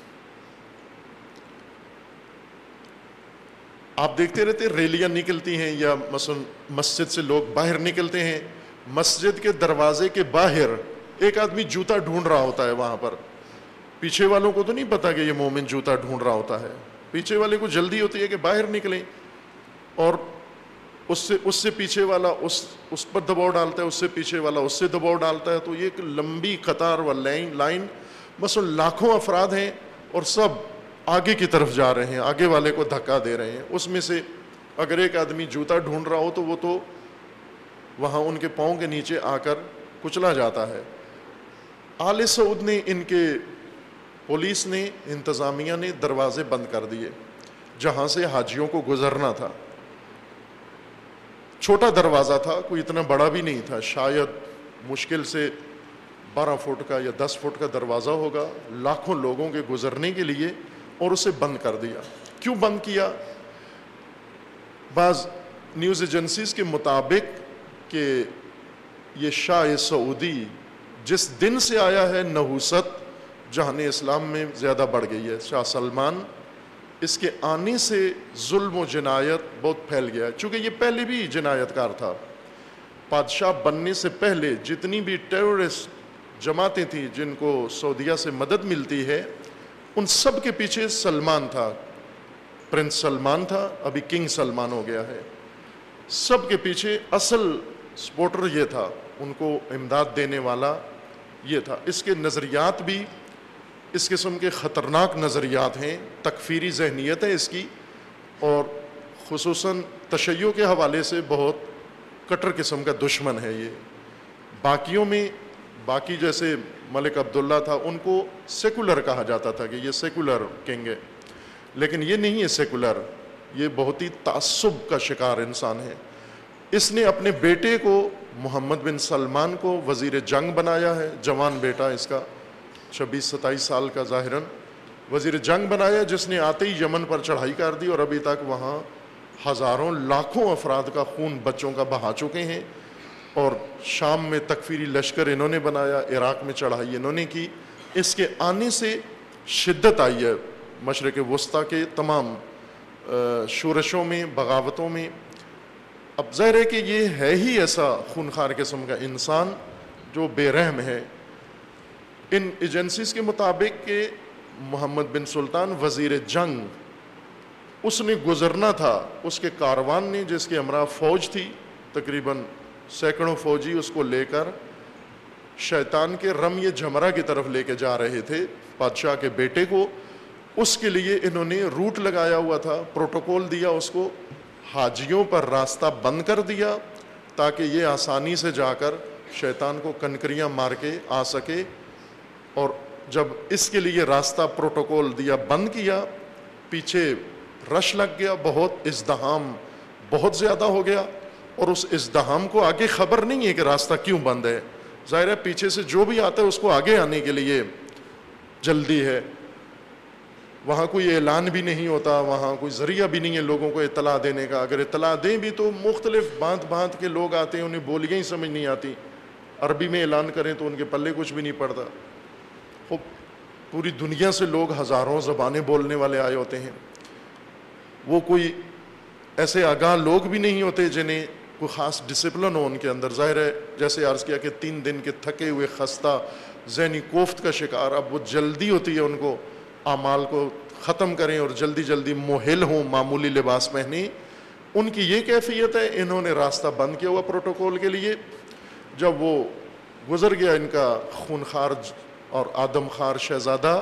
آپ دیکھتے رہتے ریلیاں نکلتی ہیں، یا مثلا مسجد سے لوگ باہر نکلتے ہیں، مسجد کے دروازے کے باہر ایک آدمی جوتا ڈھونڈ رہا ہوتا ہے وہاں پر۔ پیچھے والوں کو تو نہیں پتا کہ یہ مومن جوتا ڈھونڈ رہا ہوتا ہے، پیچھے والے کو جلدی ہوتی ہے کہ باہر نکلیں، اور اس سے اس سے پیچھے والا اس اس پر دباؤ ڈالتا ہے، اس سے پیچھے والا اس سے دباؤ ڈالتا ہے، تو یہ ایک لمبی قطار و لائن لائن مثلا لاکھوں افراد ہیں، اور سب آگے کی طرف جا رہے ہیں، آگے والے کو دھکا دے رہے ہیں۔ اس میں سے اگر ایک آدمی جوتا ڈھونڈ رہا ہو تو وہ تو وہاں ان کے پاؤں کے نیچے آ کر کچلا جاتا ہے۔ آل سعود نے، ان کے پولیس نے، انتظامیہ نے دروازے بند کر دیے جہاں سے حاجیوں کو گزرنا تھا۔ چھوٹا دروازہ تھا، کوئی اتنا بڑا بھی نہیں تھا، شاید مشکل سے بارہ فٹ کا یا دس فٹ کا دروازہ ہوگا لاکھوں لوگوں کے گزرنے کے لیے، اور اسے بند کر دیا۔ کیوں بند کیا؟ بعض نیوز ایجنسیز کے مطابق کہ یہ شاہ سعودی جس دن سے آیا ہے، نحوست جہان اسلام میں زیادہ بڑھ گئی ہے۔ شاہ سلمان اس کے آنے سے ظلم و جنایت بہت پھیل گیا ہے، چونکہ یہ پہلے بھی جنایت کار تھا۔ بادشاہ بننے سے پہلے جتنی بھی ٹیررسٹ جماعتیں تھیں جن کو سعودیہ سے مدد ملتی ہے، ان سب کے پیچھے سلمان تھا، پرنس سلمان تھا، ابھی کنگ سلمان ہو گیا ہے۔ سب کے پیچھے اصل سپورٹر یہ تھا، ان کو امداد دینے والا یہ تھا۔ اس کے نظریات بھی اس قسم کے خطرناک نظریات ہیں، تکفیری ذہنیت ہے اس کی، اور خصوصاً تشیع کے حوالے سے بہت کٹر قسم کا دشمن ہے یہ۔ باقیوں میں باقی جیسے ملک عبداللہ تھا، ان کو سیکولر کہا جاتا تھا کہ یہ سیکولر کنگ ہے، لیکن یہ نہیں ہے سیکولر، یہ بہت ہی تعصب کا شکار انسان ہے۔ اس نے اپنے بیٹے کو محمد بن سلمان کو وزیر جنگ بنایا ہے، جوان بیٹا اس کا چھبیس ستائیس سال کا ظاہراً وزیر جنگ بنایا، جس نے آتے ہی یمن پر چڑھائی کر دی اور ابھی تک وہاں ہزاروں لاکھوں افراد کا خون بچوں کا بہا چکے ہیں، اور شام میں تکفیری لشکر انہوں نے بنایا، عراق میں چڑھائی انہوں نے کی۔ اس کے آنے سے شدت آئی ہے مشرق وسطیٰ کے تمام شورشوں میں، بغاوتوں میں۔ اب ظاہر ہے کہ یہ ہے ہی ایسا خونخوار قسم کا انسان جو بے رحم ہے۔ ان ایجنسیز کے مطابق کہ محمد بن سلطان وزیر جنگ، اس نے گزرنا تھا، اس کے کاروان نے جس کے ہمراہ فوج تھی تقریباً سینکڑوں فوجی، اس کو لے کر شیطان کے رمی جمرہ کی طرف لے کے جا رہے تھے بادشاہ کے بیٹے کو۔ اس کے لیے انہوں نے روٹ لگایا ہوا تھا، پروٹوکول دیا اس کو، حاجیوں پر راستہ بند کر دیا تاکہ یہ آسانی سے جا کر شیطان کو کنکریاں مار کے آ سکے۔ اور جب اس کے لیے راستہ پروٹوکول دیا، بند کیا، پیچھے رش لگ گیا، بہت ازدحام بہت زیادہ ہو گیا، اور اس ازدحام کو آگے خبر نہیں ہے کہ راستہ کیوں بند ہے۔ ظاہر ہے پیچھے سے جو بھی آتا ہے اس کو آگے آنے کے لیے جلدی ہے۔ وہاں کوئی اعلان بھی نہیں ہوتا، وہاں کوئی ذریعہ بھی نہیں ہے لوگوں کو اطلاع دینے کا، اگر اطلاع دیں بھی تو مختلف بانت بانت کے لوگ آتے ہیں، انہیں بولیاں ہی سمجھ نہیں آتی، عربی میں اعلان کریں تو ان کے پلے کچھ بھی نہیں پڑتا۔ پوری دنیا سے لوگ ہزاروں زبانیں بولنے والے آئے ہوتے ہیں، وہ کوئی ایسے آگاہ لوگ بھی نہیں ہوتے جنہیں کوئی خاص ڈسپلن ہو ان کے اندر۔ ظاہر ہے جیسے عرض کیا کہ تین دن کے تھکے ہوئے، خستہ، ذہنی کوفت کا شکار، اب وہ جلدی ہوتی ہے ان کو اعمال کو ختم کریں اور جلدی جلدی مہل ہوں، معمولی لباس پہنیں، ان کی یہ کیفیت ہے۔ انہوں نے راستہ بند کیا ہوا پروٹوکول کے لیے۔ جب وہ گزر گیا ان کا خونخوار اور آدم خار شہزادہ،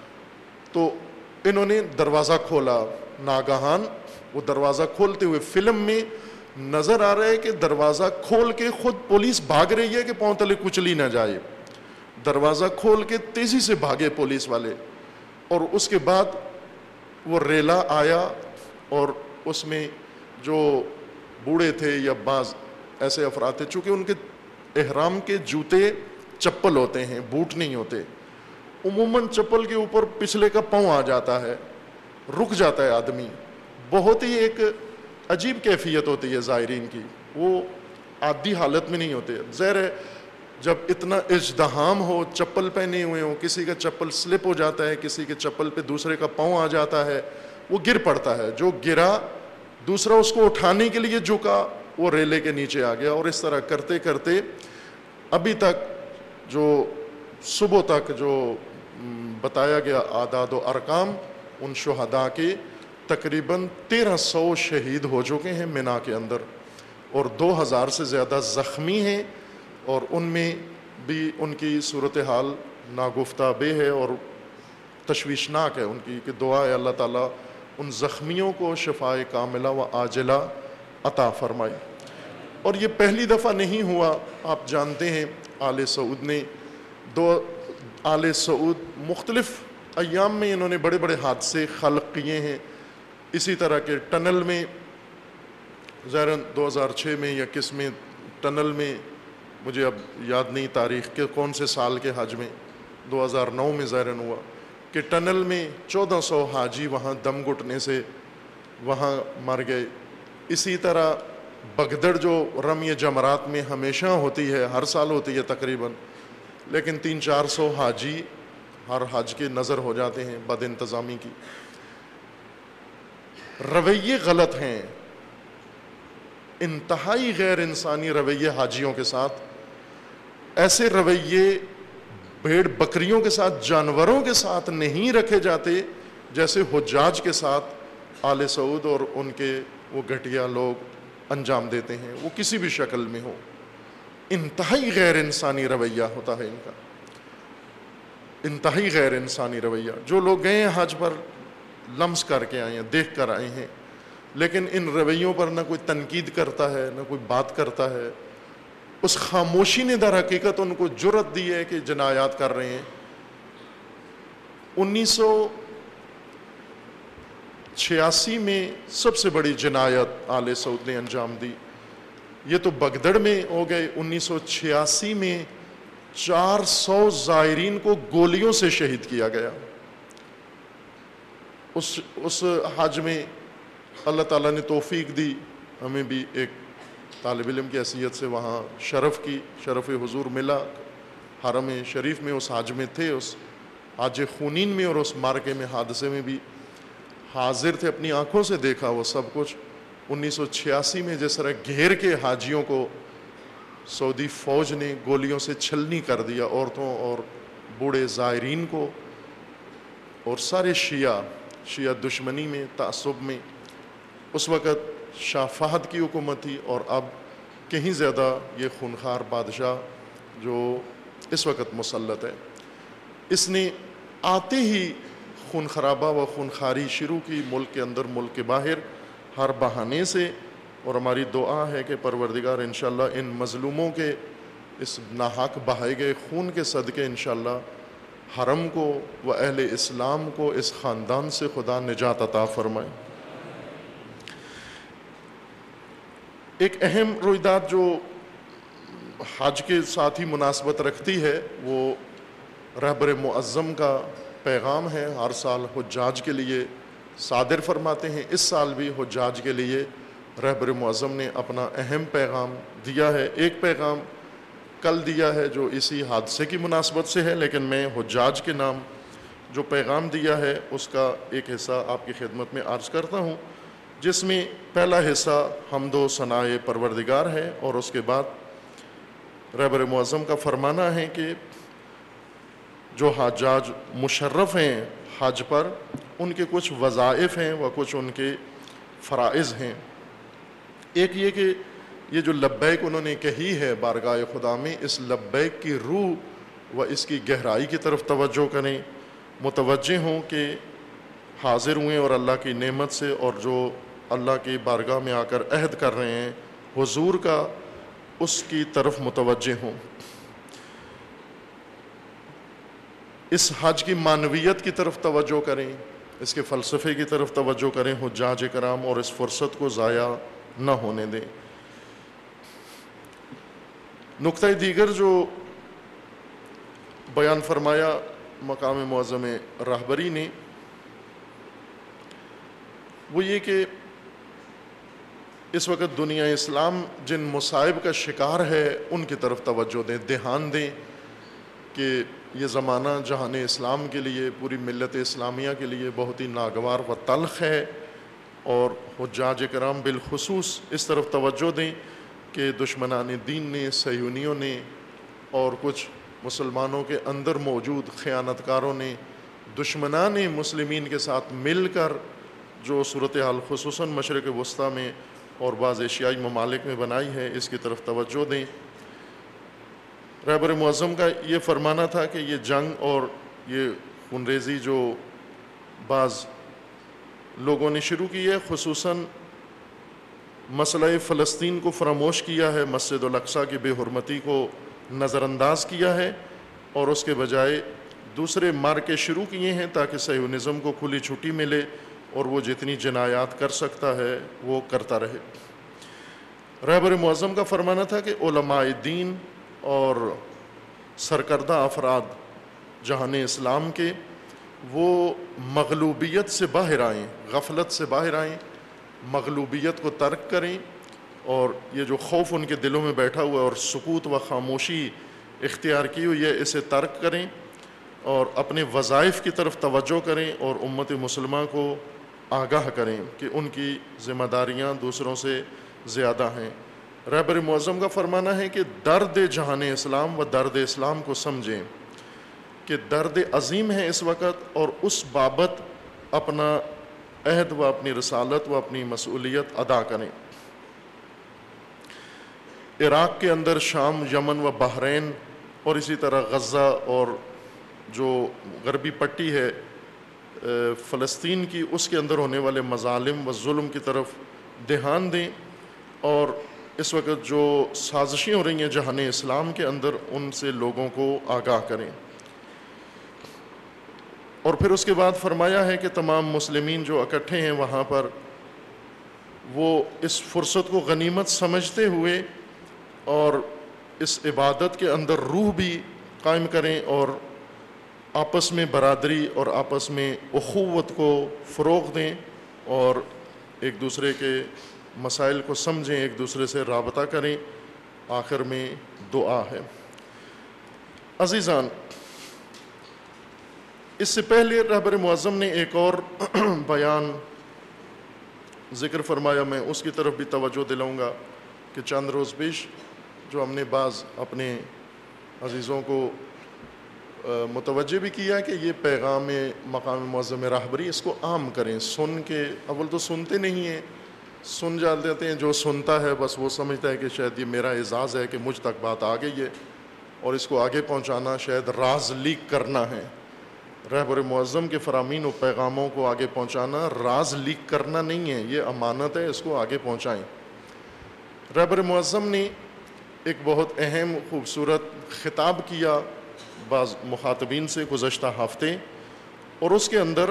تو انہوں نے دروازہ کھولا، ناگہان وہ دروازہ کھولتے ہوئے فلم میں نظر آ رہا ہے کہ دروازہ کھول کے خود پولیس بھاگ رہی ہے کہ پاؤں تلے کچلی نہ جائے، دروازہ کھول کے تیزی سے بھاگے پولیس والے، اور اس کے بعد وہ ریلا آیا، اور اس میں جو بوڑھے تھے یا بعض ایسے افراد تھے، چونکہ ان کے احرام کے جوتے چپل ہوتے ہیں، بوٹ نہیں ہوتے، عموماً چپل کے اوپر پچھلے کا پاؤں آ جاتا ہے، رک جاتا ہے آدمی، بہت ہی ایک عجیب کیفیت ہوتی ہے زائرین کی، وہ عادی حالت میں نہیں ہوتے۔ ظاہر ہے جب اتنا ازدحام ہو، چپل پہنے ہوئے ہوں، کسی کا چپل سلپ ہو جاتا ہے، کسی کے چپل پہ دوسرے کا پاؤں آ جاتا ہے، وہ گر پڑتا ہے، جو گرا دوسرا اس کو اٹھانے کے لیے جھکا، وہ ریلے کے نیچے آ گیا، اور اس طرح کرتے کرتے ابھی تک جو صبح تک جو بتایا گیا اعداد و ارقام ان شہداء کے، تقریباً تیرہ سو شہید ہو چکے ہیں مینا کے اندر، اور دو ہزار سے زیادہ زخمی ہیں، اور ان میں بھی ان کی صورتحال ناگفتہ بے ہے اور تشویشناک ہے ان کی، کہ دعا ہے اللہ تعالیٰ ان زخمیوں کو شفائے کاملہ و عاجلہ عطا فرمائے۔ اور یہ پہلی دفعہ نہیں ہوا، آپ جانتے ہیں آل سعود نے دو آل سعود مختلف ایام میں انہوں نے بڑے بڑے حادثے خلق کیے ہیں، اسی طرح کے ٹنل میں، ظاہراً دو ہزار چھ میں یا کس میں ٹنل میں، مجھے اب یاد نہیں تاریخ کے کون سے سال کے حج میں، دو ہزار نو میں ظاہراً ہوا کہ ٹنل میں چودہ سو حاجی وہاں دم گھٹنے سے وہاں مر گئے۔ اسی طرح بگدڑ جو رمی جمرات میں ہمیشہ ہوتی ہے، ہر سال ہوتی ہے تقریباً، لیکن تین چار سو حاجی ہر حج کے نظر ہو جاتے ہیں بد انتظامی کی۔ رویے غلط ہیں، انتہائی غیر انسانی رویے حاجیوں کے ساتھ. ایسے رویے بھیڑ بکریوں کے ساتھ، جانوروں کے ساتھ نہیں رکھے جاتے جیسے حجاج کے ساتھ آل سعود اور ان کے وہ گھٹیا لوگ انجام دیتے ہیں، وہ کسی بھی شکل میں ہو. انتہائی غیر انسانی رویہ ہوتا ہے ان کا، انتہائی غیر انسانی رویہ. جو لوگ گئے ہیں حج پر لمس کر کے آئے ہیں، دیکھ کر آئے ہیں، لیکن ان رویوں پر نہ کوئی تنقید کرتا ہے نہ کوئی بات کرتا ہے. اس خاموشی نے در حقیقت ان کو جرأت دی ہے کہ جنایات کر رہے ہیں. انیس سو چھیاسی میں سب سے بڑی جنایت آل سعود نے انجام دی. یہ تو بگدڑ میں ہو گئے. انیس سو چھیاسی میں چار سو زائرین کو گولیوں سے شہید کیا گیا. اس اس حج میں اللہ تعالیٰ نے توفیق دی، ہمیں بھی ایک طالب علم کی حیثیت سے وہاں شرف کی شرف حضور ملا. حرم شریف میں اس حج میں تھے، اس حج خونین میں اور اس مارکے میں، حادثے میں بھی حاضر تھے، اپنی آنکھوں سے دیکھا وہ سب کچھ. انیس سو چھیاسی میں جس طرح گھیر کے حاجیوں کو سعودی فوج نے گولیوں سے چھلنی کر دیا، عورتوں اور بوڑھے زائرین کو، اور سارے شیعہ شیعہ دشمنی میں، تعصب میں. اس وقت شاہ فہد کی حکومت تھی، اور اب کہیں زیادہ یہ خونخوار بادشاہ جو اس وقت مسلط ہے، اس نے آتے ہی خون خرابہ و خونخواری شروع کی، ملک کے اندر ملک کے باہر، ہر بہانے سے. اور ہماری دعا ہے کہ پروردگار انشاءاللہ ان مظلوموں کے اس ناحق بہائے گئے خون کے صدقے انشاءاللہ حرم کو و اہل اسلام کو، اس خاندان سے خدا نجات عطا فرمائے. ایک اہم رویداد جو حج کے ساتھ ہی مناسبت رکھتی ہے، وہ رہبر معظم کا پیغام ہے. ہر سال حجاج کے لیے صادر فرماتے ہیں. اس سال بھی حجاج کے لیے رہبر معظم نے اپنا اہم پیغام دیا ہے. ایک پیغام کل دیا ہے جو اسی حادثے کی مناسبت سے ہے، لیکن میں حجاج کے نام جو پیغام دیا ہے اس کا ایک حصہ آپ کی خدمت میں عرض کرتا ہوں، جس میں پہلا حصہ حمد و ثناء پروردگار ہے، اور اس کے بعد رہبر معظم کا فرمانا ہے کہ جو حجاج مشرف ہیں حج پر، ان کے کچھ وظائف ہیں و کچھ ان کے فرائض ہیں. ایک یہ کہ یہ جو لبیک انہوں نے کہی ہے بارگاہ خدا میں، اس لبیک کی روح و اس کی گہرائی کی طرف توجہ کریں، متوجہ ہوں کہ حاضر ہوئے اور اللہ کی نعمت سے، اور جو اللہ کی بارگاہ میں آ کر عہد کر رہے ہیں حضور کا، اس کی طرف متوجہ ہوں. اس حج کی معنویت کی طرف توجہ کریں، اس کے فلسفے کی طرف توجہ کریں حجاج کرام، اور اس فرصت کو ضائع نہ ہونے دیں. نقطہ دیگر جو بیان فرمایا مقام معظم راہبری نے، وہ یہ کہ اس وقت دنیا اسلام جن مصائب کا شکار ہے ان کی طرف توجہ دیں، دھیان دیں کہ یہ زمانہ جہان اسلام کے لیے، پوری ملت اسلامیہ کے لیے بہت ہی ناگوار و تلخ ہے. اور حجاج کرام بالخصوص اس طرف توجہ دیں کہ دشمنان دین نے، صہیونیوں نے، اور کچھ مسلمانوں کے اندر موجود خیانتکاروں نے دشمنان مسلمین کے ساتھ مل کر جو صورتحال خصوصاً مشرق وسطیٰ میں اور بعض ایشیائی ممالک میں بنائی ہے، اس کی طرف توجہ دیں. رہبر معظم کا یہ فرمانا تھا کہ یہ جنگ اور یہ خونریزی جو بعض لوگوں نے شروع کی ہے، خصوصاً مسئلہ فلسطین کو فراموش کیا ہے، مسجد الاقصیٰ کی بے حرمتی کو نظر انداز کیا ہے، اور اس کے بجائے دوسرے مارکے شروع کیے ہیں تاکہ صہیونزم کو کھلی چھٹی ملے اور وہ جتنی جنایات کر سکتا ہے وہ کرتا رہے. رہبر معظم کا فرمانا تھا کہ علماء دین اور سرکردہ افراد جہان اسلام کے، وہ مغلوبیت سے باہر آئیں، غفلت سے باہر آئیں، مغلوبیت کو ترک کریں، اور یہ جو خوف ان کے دلوں میں بیٹھا ہوا ہے اور سکوت و خاموشی اختیار کی ہوئی ہے، اسے ترک کریں اور اپنے وظائف کی طرف توجہ کریں، اور امت مسلمہ کو آگاہ کریں کہ ان کی ذمہ داریاں دوسروں سے زیادہ ہیں۔ رہبر معظم کا فرمانا ہے کہ درد جہان اسلام و درد اسلام کو سمجھیں کہ درد عظیم ہے اس وقت، اور اس بابت اپنا عہد و اپنی رسالت و اپنی مسئولیت ادا کریں۔ عراق کے اندر شام، یمن و بحرین اور اسی طرح غزہ اور جو غربی پٹی ہے فلسطین کی، اس کے اندر ہونے والے مظالم و ظلم کی طرف دھیان دیں، اور اس وقت جو سازشیں ہو رہی ہیں جہان اسلام کے اندر ان سے لوگوں کو آگاہ کریں۔ اور پھر اس کے بعد فرمایا ہے کہ تمام مسلمین جو اکٹھے ہیں وہاں پر، وہ اس فرصت کو غنیمت سمجھتے ہوئے اور اس عبادت کے اندر روح بھی قائم کریں، اور آپس میں برادری اور آپس میں اخوت کو فروغ دیں، اور ایک دوسرے کے مسائل کو سمجھیں، ایک دوسرے سے رابطہ کریں۔ آخر میں دعا ہے۔ عزیزان، اس سے پہلے رہبر معظم نے ایک اور بیان ذکر فرمایا، میں اس کی طرف بھی توجہ دلاؤں گا کہ چند روز پیش جو ہم نے بعض اپنے عزیزوں کو متوجہ بھی کیا کہ یہ پیغام مقام معظم راہبری اس کو عام کریں، سن کے اول تو سنتے نہیں ہیں، سن جاتے ہیں، جو سنتا ہے بس وہ سمجھتا ہے کہ شاید یہ میرا اعزاز ہے کہ مجھ تک بات آ گئی ہے، اور اس کو آگے پہنچانا شاید راز لیک کرنا ہے۔ رہبر معظم کے فرامین و پیغاموں کو آگے پہنچانا راز لیک کرنا نہیں ہے، یہ امانت ہے، اس کو آگے پہنچائیں۔ رہبر معظم نے ایک بہت اہم خوبصورت خطاب کیا بعض مخاطبین سے گزشتہ ہفتے، اور اس کے اندر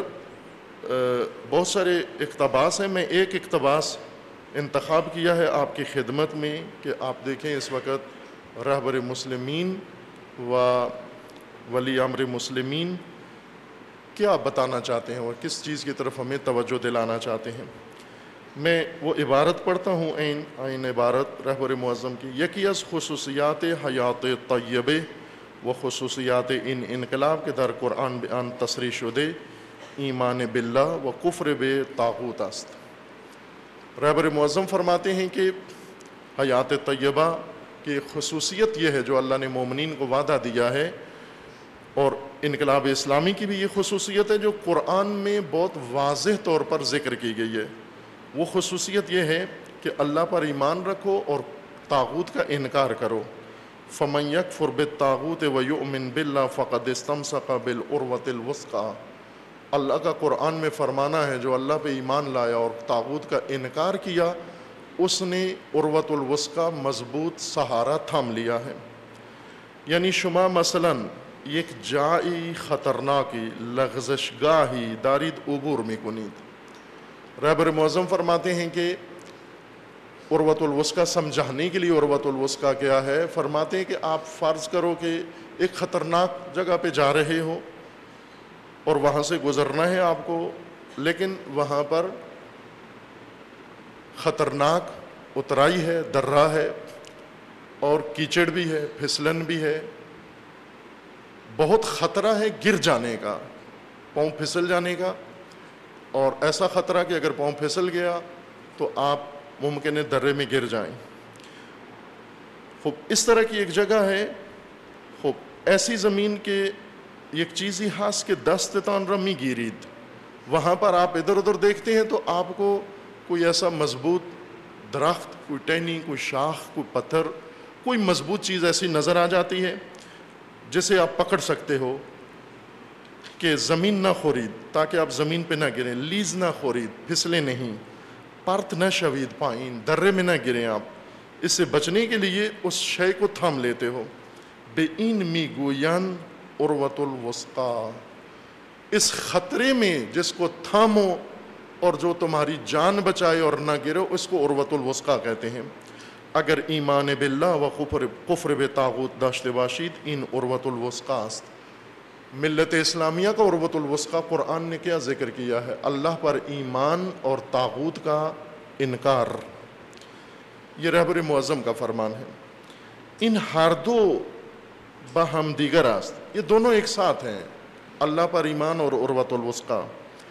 بہت سارے اقتباس ہیں۔ میں ایک اقتباس انتخاب کیا ہے آپ کی خدمت میں کہ آپ دیکھیں اس وقت رہبر مسلمین و ولی امر مسلمین کیا بتانا چاہتے ہیں اور کس چیز کی طرف ہمیں توجہ دلانا چاہتے ہیں۔ میں وہ عبارت پڑھتا ہوں، عین عین عبارت رہبر معظم کی۔ یکی از خصوصیات حیات طیبہ و خصوصیات ان انقلاب کے در قرآن بیان تصریح شدے ایمان باللہ و کفر بے طاغوت است۔ رہبر معظم فرماتے ہیں کہ حیات طیبہ کی خصوصیت یہ ہے جو اللہ نے مومنین کو وعدہ دیا ہے، اور انقلاب اسلامی کی بھی یہ خصوصیت ہے جو قرآن میں بہت واضح طور پر ذکر کی گئی ہے۔ وہ خصوصیت یہ ہے کہ اللہ پر ایمان رکھو اور طاغوت کا انکار کرو۔ فَمَن يَكْفُرْ بِالطَّاغُوتِ وَيُؤْمِن بِاللَّهِ فَقَدِ اسْتَمْسَكَ بِالْعُرْوَةِ الْوُثْقَىٰ۔ اللہ کا قرآن میں فرمانا ہے جو اللہ پہ ایمان لایا اور طاغوت کا انکار کیا، اس نے عروۃ الوثقیٰ مضبوط سہارا تھام لیا ہے۔ یعنی شما مثلاً یک جائی خطرناکی لغزش گاہی دارید عبور میکنید۔ رہبر معظم فرماتے ہیں کہ عروۃ الوثقیٰ سمجھانے کے لیے عروۃ الوثقیٰ کیا ہے، فرماتے ہیں کہ آپ فرض کرو کہ ایک خطرناک جگہ پہ جا رہے ہو اور وہاں سے گزرنا ہے آپ کو، لیکن وہاں پر خطرناک اترائی ہے، درہ ہے، اور کیچڑ بھی ہے، پھسلن بھی ہے، بہت خطرہ ہے گر جانے کا، پاؤں پھسل جانے کا، اور ایسا خطرہ کہ اگر پاؤں پھسل گیا تو آپ ممکن ہے درے میں گر جائیں۔ خوب اس طرح کی ایک جگہ ہے، خوب ایسی زمین کے یک چیزی ہاس کے دست تان رمی گیرید، وہاں پر آپ ادھر ادھر دیکھتے ہیں تو آپ کو کوئی ایسا مضبوط درخت، کوئی ٹہنی، کوئی شاخ، کوئی پتھر، کوئی مضبوط چیز ایسی نظر آ جاتی ہے جسے آپ پکڑ سکتے ہو کہ زمین نہ خورید، تاکہ آپ زمین پہ نہ گریں، لیز نہ خورید، پھسلے نہیں، پارت نہ شوید پائین، درے میں نہ گریں آپ۔ اس سے بچنے کے لیے اس شے کو تھام لیتے ہو۔ بے این می گوین عروۃ الوثقیٰ، اس خطرے میں جس کو تھامو اور جو تمہاری جان بچائے اور نہ گرو، اس کو عروۃ الوثقیٰ کہتے ہیں۔ اگر ایمان باللہ و کفر کفر بطاغوت داشته باشید این عروۃ الوثقیٰ است۔ ملت اسلامیہ کا عروۃ الوثقیٰ قرآن نے کیا ذکر کیا ہے؟ اللہ پر ایمان اور طاغوت کا انکار۔ یہ رہبر معظم کا فرمان ہے۔ ان ہر دو باہم دیگر است، یہ دونوں ایک ساتھ ہیں، اللہ پر ایمان اور عروۃ الوثقیٰ۔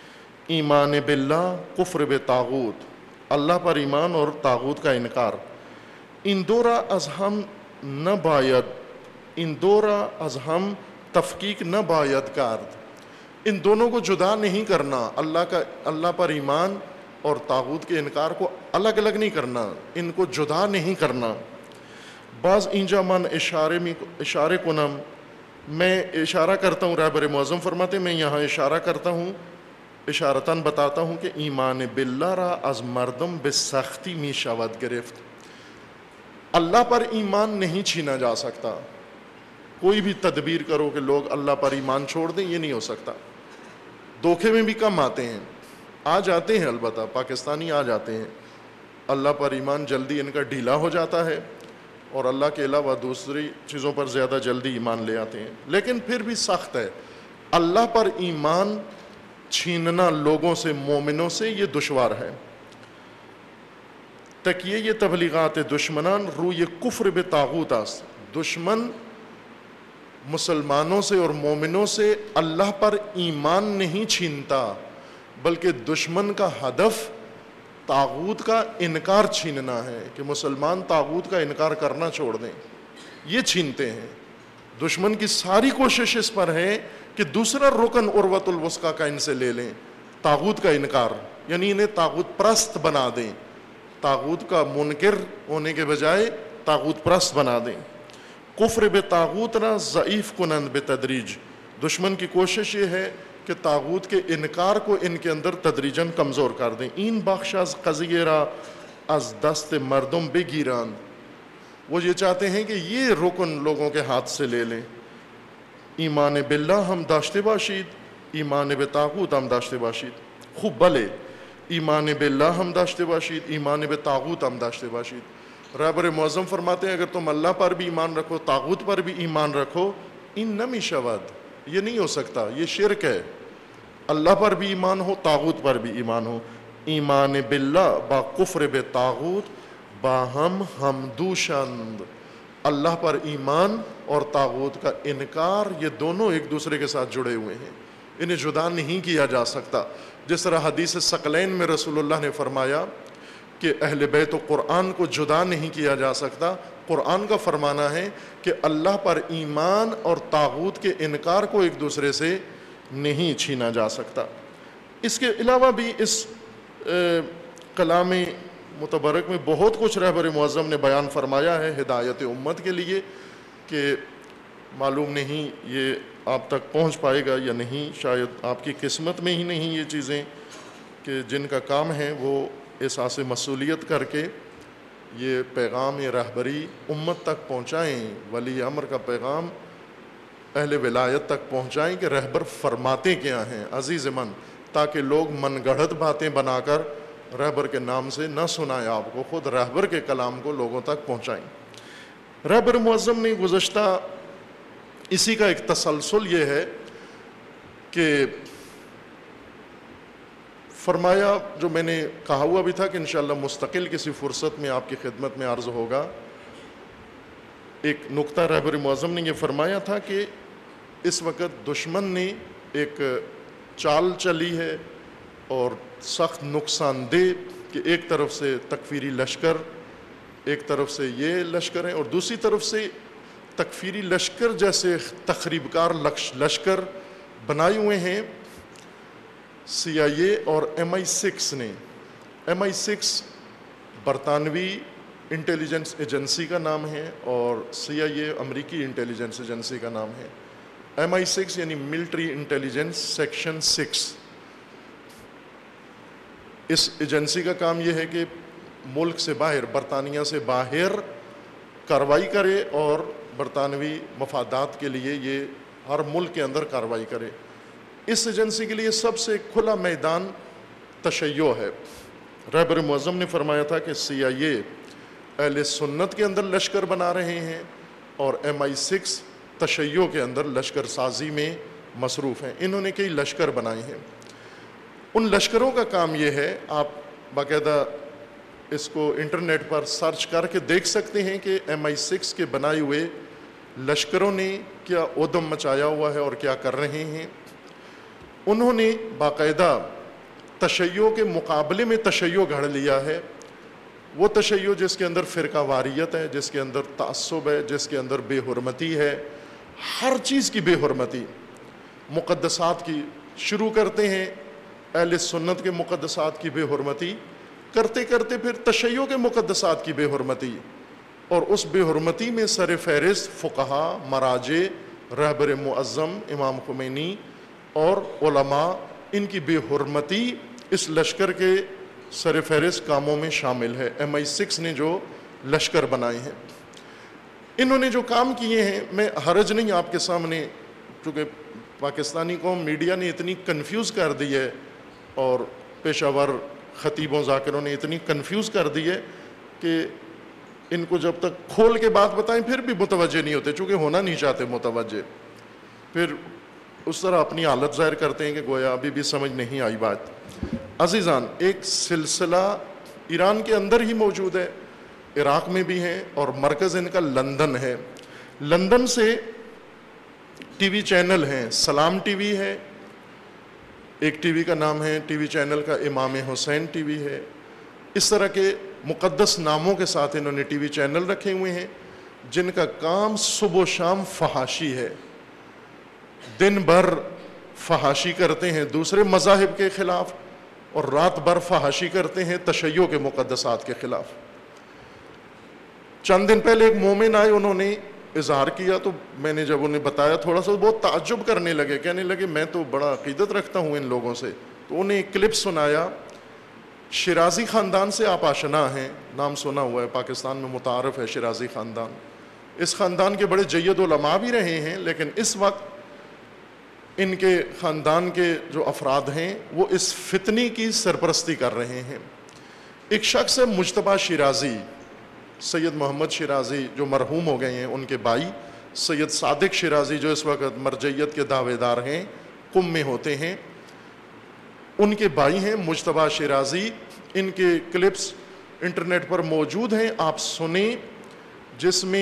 ایمان باللہ کفر به طاغوت، اللہ پر ایمان اور طاغوت کا انکار. این دو را از هم نباید این دو را از هم تفکیک نباید کرد. ان دونوں کو جدا نہیں کرنا، اللہ کا اللہ پر ایمان اور طاغوت کے انکار کو الگ الگ نہیں کرنا، ان کو جدا نہیں کرنا. بعض اینجا من اشارے میں اشارے کنم، میں اشارہ کرتا ہوں، رہبر معظم فرماتے ہیں میں یہاں اشارہ کرتا ہوں، اشارتاً بتاتا ہوں کہ ایمان باللہ را از مردم به سختی می شود گرفت. اللہ پر ایمان نہیں چھینا جا سکتا. کوئی بھی تدبیر کرو کہ لوگ اللہ پر ایمان چھوڑ دیں، یہ نہیں ہو سکتا. دھوکے میں بھی کم آتے ہیں، آ جاتے ہیں، البتہ پاکستانی آ جاتے ہیں. اللہ پر ایمان جلدی ان کا ڈھیلا ہو جاتا ہے اور اللہ کے علاوہ دوسری چیزوں پر زیادہ جلدی ایمان لے آتے ہیں. لیکن پھر بھی سخت ہے. اللہ پر ایمان چھیننا لوگوں سے، مومنوں سے، یہ دشوار ہے. تکیے یہ تبلیغات دشمنان روی کفر به طاغوت است. دشمن مسلمانوں سے اور مومنوں سے اللہ پر ایمان نہیں چھینتا، بلکہ دشمن کا ہدف طاغوت کا انکار چھیننا ہے کہ مسلمان طاغوت کا انکار کرنا چھوڑ دیں. یہ چھینتے ہیں. دشمن کی ساری کوشش اس پر ہے کہ دوسرا رکن عروۃ الوثقیٰ کا ان سے لے لیں، طاغوت کا انکار، یعنی انہیں طاغوت پرست بنا دیں، طاغوت کا منکر ہونے کے بجائے طاغوت پرست بنا دیں. کفر به طاغوت را ضعیف کنند به تدریج. دشمن کی کوشش یہ ہے کہ طاغوت کے انکار کو ان کے اندر تدریجاً کمزور کر دیں. این بخش از قضیه را از دست مردم بگیرند. وہ یہ چاہتے ہیں کہ یہ رکن لوگوں کے ہاتھ سے لے لیں. ایمان باللہ ہم داشته باشید، ایمان به طاغوت هم داشته باشید. خوب بله، ایمان باللہ ہم داشته باشید، ایمان به طاغوت هم داشته باشید. رہبر معظم فرماتے ہیں اگر تم اللہ پر بھی ایمان رکھو، طاغوت پر بھی ایمان رکھو، این نمی شود، یہ نہیں ہو سکتا، یہ شرک ہے. اللہ پر بھی ایمان ہو، طاغوت پر بھی ایمان ہو. ایمان باللہ با کفر به طاغوت باہم ہمدوشند. اللہ پر ایمان اور طاغوت کا انکار یہ دونوں ایک دوسرے کے ساتھ جڑے ہوئے ہیں، انہیں جدا نہیں کیا جا سکتا. جس طرح حدیث ثقلین میں رسول اللہ نے فرمایا کہ اہل بیت و قرآن کو جدا نہیں کیا جا سکتا، قرآن کا فرمانا ہے کہ اللہ پر ایمان اور طاغوت کے انکار کو ایک دوسرے سے نہیں چھینا جا سکتا. اس کے علاوہ بھی اس کلام متبرک میں بہت کچھ رہبر معظم نے بیان فرمایا ہے ہدایت امت کے لیے، کہ معلوم نہیں یہ آپ تک پہنچ پائے گا یا نہیں، شاید آپ کی قسمت میں ہی نہیں یہ چیزیں، کہ جن کا کام ہے وہ احساس مسئولیت کر کے یہ پیغام، یہ رہبری امت تک پہنچائیں، ولی امر کا پیغام اہل ولایت تک پہنچائیں کہ رہبر فرماتے کیا ہیں عزیز من، تاکہ لوگ من گڑھت باتیں بنا کر رہبر کے نام سے نہ سنائیں آپ کو، خود رہبر کے کلام کو لوگوں تک پہنچائیں. رہبر معظم نے گزشتہ اسی کا ایک تسلسل یہ ہے کہ فرمایا، جو میں نے کہا ہوا بھی تھا کہ انشاءاللہ مستقل کسی فرصت میں آپ کی خدمت میں عرض ہوگا. ایک نقطہ رہبر معظم نے یہ فرمایا تھا کہ اس وقت دشمن نے ایک چال چلی ہے اور سخت نقصان دہ، کہ ایک طرف سے تکفیری لشکر، ایک طرف سے یہ لشکر ہیں اور دوسری طرف سے تکفیری لشکر جیسے تخریب کار لشکر بنائے ہوئے ہیں سی آئی اے اور ایم آئی سکس نے. ایم آئی سکس برطانوی انٹیلیجنس ایجنسی کا نام ہے اور سی آئی اے امریکی انٹیلیجنس ایجنسی کا نام ہے. ایم آئی سکس یعنی ملٹری انٹیلیجنس سیکشن سکس. اس ایجنسی کا کام یہ ہے کہ ملک سے باہر، برطانیہ سے باہر کارروائی کرے اور برطانوی مفادات کے لیے یہ ہر ملک کے اندر کارروائی کرے. اس ایجنسی کے لیے سب سے کھلا میدان تشیع ہے. رہبر معظم نے فرمایا تھا کہ سی آئی اے اہل سنت کے اندر لشکر بنا رہے ہیں اور ایم آئی سکس تشیع کے اندر لشکر سازی میں مصروف ہیں. انہوں نے کئی لشکر بنائے ہیں. ان لشکروں کا کام یہ ہے، آپ باقاعدہ اس کو انٹرنیٹ پر سرچ کر کے دیکھ سکتے ہیں کہ ایم آئی سکس کے بنائے ہوئے لشکروں نے کیا اودم مچایا ہوا ہے اور کیا کر رہے ہیں. انہوں نے باقاعدہ تشیع کے مقابلے میں تشیع گھڑ لیا ہے، وہ تشیع جس کے اندر فرقہ واریت ہے، جس کے اندر تعصب ہے، جس کے اندر بے حرمتی ہے، ہر چیز کی بے حرمتی، مقدسات کی شروع کرتے ہیں اہل سنت کے مقدسات کی بے حرمتی، کرتے کرتے پھر تشیع کے مقدسات کی بے حرمتی، اور اس بے حرمتی میں سر فہرست فقہا، مراجع، رہبر معظم امام خمینی اور علماء، ان کی بے حرمتی اس لشکر کے سر فہرست کاموں میں شامل ہے۔ ایم آئی سکس نے جو لشکر بنائے ہیں، انہوں نے جو کام کیے ہیں، میں حرج نہیں آپ کے سامنے، چونکہ پاکستانی قوم میڈیا نے اتنی کنفیوز کر دی ہے اور پیشہ ور خطیبوں ذاکروں نے اتنی کنفیوز کر دی ہے کہ ان کو جب تک کھول کے بات بتائیں پھر بھی متوجہ نہیں ہوتے، چونکہ ہونا نہیں چاہتے متوجہ، پھر اس طرح اپنی حالت ظاہر کرتے ہیں کہ گویا ابھی بھی سمجھ نہیں آئی بات۔ عزیزان، ایک سلسلہ ایران کے اندر ہی موجود ہے، عراق میں بھی ہے، اور مرکز ان کا لندن ہے۔ لندن سے ٹی وی چینل ہیں، سلام ٹی وی ہے، ایک ٹی وی کا نام ہے ٹی وی چینل کا امام حسین ٹی وی ہے، اس طرح کے مقدس ناموں کے ساتھ انہوں نے ٹی وی چینل رکھے ہوئے ہیں جن کا کام صبح و شام فحاشی ہے، دن بھر فحاشی کرتے ہیں دوسرے مذاہب کے خلاف اور رات بھر فحاشی کرتے ہیں تشیع کے مقدسات کے خلاف۔ چند دن پہلے ایک مومن آئے، انہوں نے اظہار کیا، تو میں نے جب انہیں بتایا تھوڑا سا بہت تعجب کرنے لگے، کہنے لگے میں تو بڑا عقیدت رکھتا ہوں ان لوگوں سے۔ تو انہیں ایک کلپ سنایا، شیرازی خاندان سے آپ آشنا ہیں، نام سنا ہوا ہے، پاکستان میں متعارف ہے شیرازی خاندان، اس خاندان کے بڑے جید علماء بھی رہے ہیں، لیکن اس وقت ان کے خاندان کے جو افراد ہیں وہ اس فتنی کی سرپرستی کر رہے ہیں۔ ایک شخص ہے مجتبیٰ شیرازی، سید محمد شیرازی جو مرحوم ہو گئے ہیں، ان کے بھائی سید صادق شیرازی جو اس وقت مرجعیت کے دعوے دار ہیں، قم میں ہوتے ہیں، ان کے بھائی ہیں مجتبیٰ شیرازی۔ ان کے کلپس انٹرنیٹ پر موجود ہیں، آپ سنیں، جس میں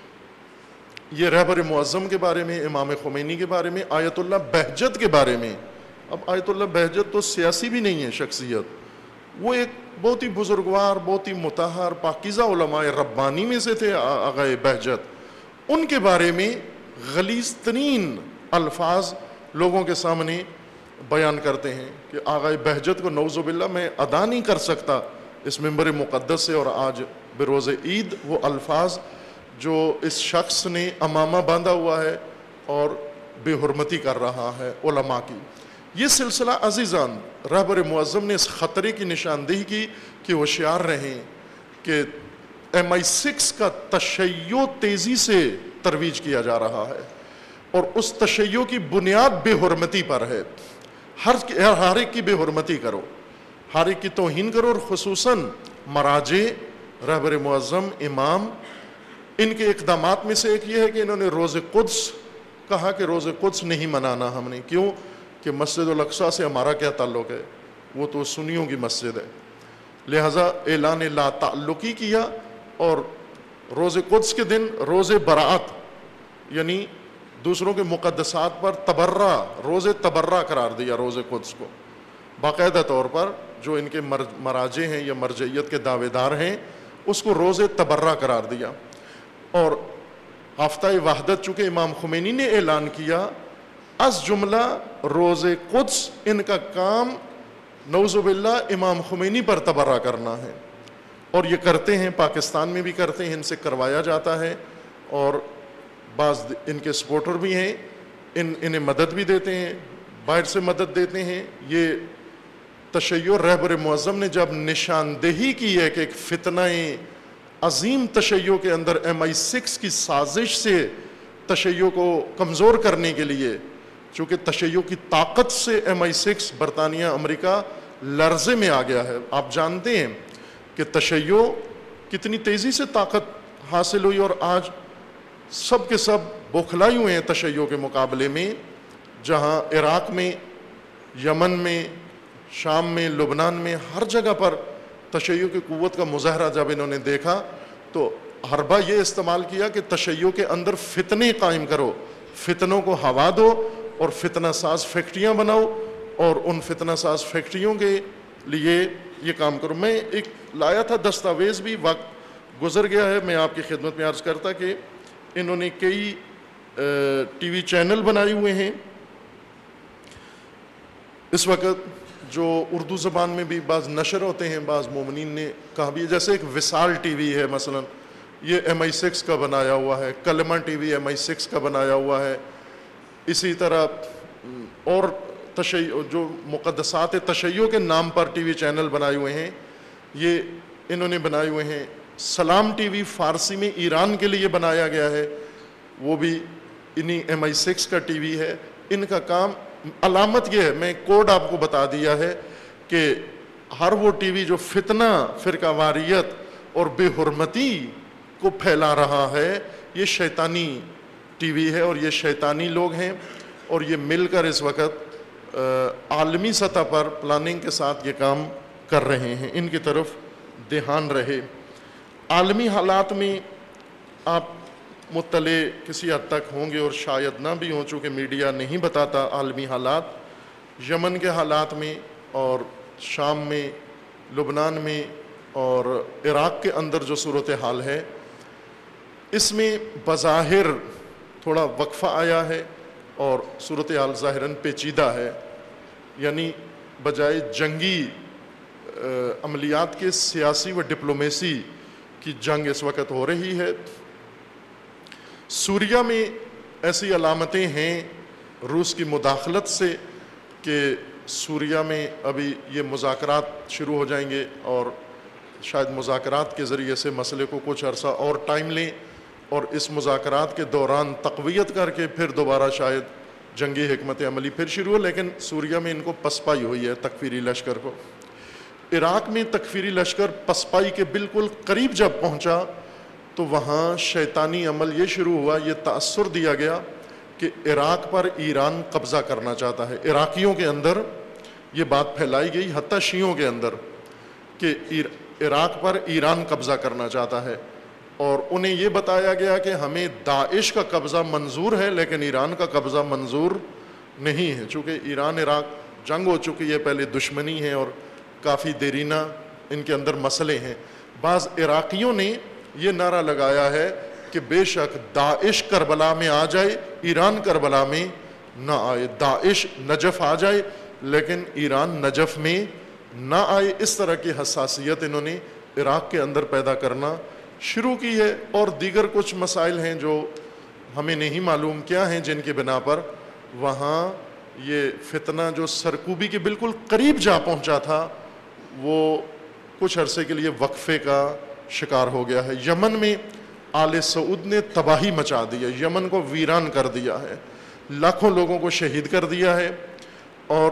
یہ رہبر معظم کے بارے میں، امام خمینی کے بارے میں، آیت اللہ بہجت کے بارے میں۔ اب آیت اللہ بہجت تو سیاسی بھی نہیں ہے شخصیت، وہ ایک بہت ہی بزرگوار، بہت ہی مطہر پاکیزہ علماء ربانی میں سے تھے آغا بہجت، ان کے بارے میں غلیظ ترین الفاظ لوگوں کے سامنے بیان کرتے ہیں کہ آغا بہجت کو نعوذ باللہ میں ادا نہیں کر سکتا اس منبر مقدس سے، اور آج بروز عید وہ الفاظ جو اس شخص نے امامہ باندھا ہوا ہے اور بے حرمتی کر رہا ہے علماء کی۔ یہ سلسلہ عزیزان، رہبر معظم نے اس خطرے کی نشاندہی کی کہ ہوشیار رہیں کہ ایم آئی سکس کا تشیع تیزی سے ترویج کیا جا رہا ہے، اور اس تشیع کی بنیاد بے حرمتی پر ہے۔ ہر ہر ایک کی بے حرمتی کرو، ہر ایک کی توہین کرو، اور خصوصاً مراجع، رہبر معظم، امام۔ ان کے اقدامات میں سے ایک یہ ہے کہ انہوں نے روز قدس کہا کہ روز قدس نہیں منانا ہم نے، کیوں کہ مسجد الاقصیٰ سے ہمارا کیا تعلق ہے، وہ تو سنیوں کی مسجد ہے، لہٰذا اعلان لا تعلقی کیا، اور روز قدس کے دن روز برات یعنی دوسروں کے مقدسات پر تبرہ، روز تبرہ قرار دیا روز قدس کو، باقاعدہ طور پر جو ان کے مراجع ہیں یا مرجعیت کے دعوے دار ہیں اس کو روز تبرہ قرار دیا۔ اور ہفتہ وحدت چونکہ امام خمینی نے اعلان کیا، از جملہ روز قدس ان کا کام نعوذ باللہ امام خمینی پر تبرہ کرنا ہے، اور یہ کرتے ہیں، پاکستان میں بھی کرتے ہیں، ان سے کروایا جاتا ہے، اور بعض ان کے سپورٹر بھی ہیں، ان انہیں مدد بھی دیتے ہیں، باہر سے مدد دیتے ہیں۔ یہ تشیع رہبر معظم نے جب نشاندہی کی ہے کہ ایک فتنہ عظیم تشیع کے اندر ایم آئی سکس کی سازش سے تشیع کو کمزور کرنے کے لیے، چونکہ تشیع کی طاقت سے ایم آئی سکس برطانیہ امریکہ لرزے میں آ گیا ہے۔ آپ جانتے ہیں کہ تشیع کتنی تیزی سے طاقت حاصل ہوئی، اور آج سب کے سب بوکھلائے ہوئے ہیں تشیع کے مقابلے میں، جہاں عراق میں، یمن میں، شام میں، لبنان میں، ہر جگہ پر تشیع کی قوت کا مظاہرہ جب انہوں نے دیکھا تو حربہ یہ استعمال کیا کہ تشیع کے اندر فتنے قائم کرو، فتنوں کو ہوا دو اور فتنہ ساز فیکٹریاں بناؤ، اور ان فتنہ ساز فیکٹریوں کے لیے یہ کام کرو. میں ایک لایا تھا دستاویز بھی, وقت گزر گیا ہے, میں آپ کی خدمت میں عرض کرتا کہ انہوں نے کئی ٹی وی چینل بنائے ہوئے ہیں اس وقت جو اردو زبان میں بھی بعض نشر ہوتے ہیں, بعض مومنین نے کہا بھی, جیسے ایک وصال ٹی وی ہے مثلا, یہ ایم آئی سکس کا بنایا ہوا ہے, کلمہ T V M I six کا بنایا ہوا ہے, اسی طرح اور تشیع جو مقدسات تشیع کے نام پر ٹی وی چینل بنائے ہوئے ہیں, یہ انہوں نے بنائے ہوئے ہیں. سلام ٹی وی فارسی میں ایران کے لیے بنایا گیا ہے, وہ بھی انہی ایم آئی سکس کا ٹی وی ہے. ان کا کام, علامت یہ ہے, میں کوڈ آپ کو بتا دیا ہے کہ ہر وہ ٹی وی جو فتنہ, فرقہ واریت اور بے حرمتی کو پھیلا رہا ہے, یہ شیطانی ٹی وی ہے اور یہ شیطانی لوگ ہیں, اور یہ مل کر اس وقت عالمی سطح پر پلاننگ کے ساتھ یہ کام کر رہے ہیں. ان کی طرف دھیان رہے. عالمی حالات میں آپ مطلع کسی حد تک ہوں گے اور شاید نہ بھی ہوں, چونکہ میڈیا نہیں بتاتا عالمی حالات. یمن کے حالات میں اور شام میں, لبنان میں اور عراق کے اندر جو صورتحال ہے, اس میں بظاہر تھوڑا وقفہ آیا ہے اور صورتحال ظاہراً پیچیدہ ہے. یعنی بجائے جنگی عملیات کے سیاسی و ڈپلومیسی کی جنگ اس وقت ہو رہی ہے. سوریہ میں ایسی علامتیں ہیں روس کی مداخلت سے کہ سوریہ میں ابھی یہ مذاکرات شروع ہو جائیں گے, اور شاید مذاکرات کے ذریعے سے مسئلے کو کچھ عرصہ اور ٹائم لیں, اور اس مذاکرات کے دوران تقویت کر کے پھر دوبارہ شاید جنگی حکمت عملی پھر شروع ہو. لیکن سوریہ میں ان کو پسپائی ہوئی ہے تکفیری لشکر کو. عراق میں تکفیری لشکر پسپائی کے بالکل قریب جب پہنچا تو وہاں شیطانی عمل یہ شروع ہوا, یہ تأثر دیا گیا کہ عراق پر ایران قبضہ کرنا چاہتا ہے. عراقیوں کے اندر یہ بات پھیلائی گئی, حتیٰ شیعوں کے اندر, کہ عراق پر ایران قبضہ کرنا چاہتا ہے, اور انہیں یہ بتایا گیا کہ ہمیں داعش کا قبضہ منظور ہے لیکن ایران کا قبضہ منظور نہیں ہے, چونکہ ایران عراق جنگ ہو چکی ہے, پہلے دشمنی ہے اور کافی دیرینہ ان کے اندر مسئلے ہیں. بعض عراقیوں نے یہ نعرہ لگایا ہے کہ بے شک داعش کربلا میں آ جائے, ایران کربلا میں نہ آئے. داعش نجف آ جائے لیکن ایران نجف میں نہ آئے. اس طرح کی حساسیت انہوں نے عراق کے اندر پیدا کرنا شروع کی ہے. اور دیگر کچھ مسائل ہیں جو ہمیں نہیں معلوم کیا ہیں, جن کی بنا پر وہاں یہ فتنہ جو سرکوبی کے بالکل قریب جا پہنچا تھا, وہ کچھ عرصے کے لیے وقفے کا شکار ہو گیا ہے. یمن میں آل سعود نے تباہی مچا دیا, یمن کو ویران کر دیا ہے, لاکھوں لوگوں کو شہید کر دیا ہے, اور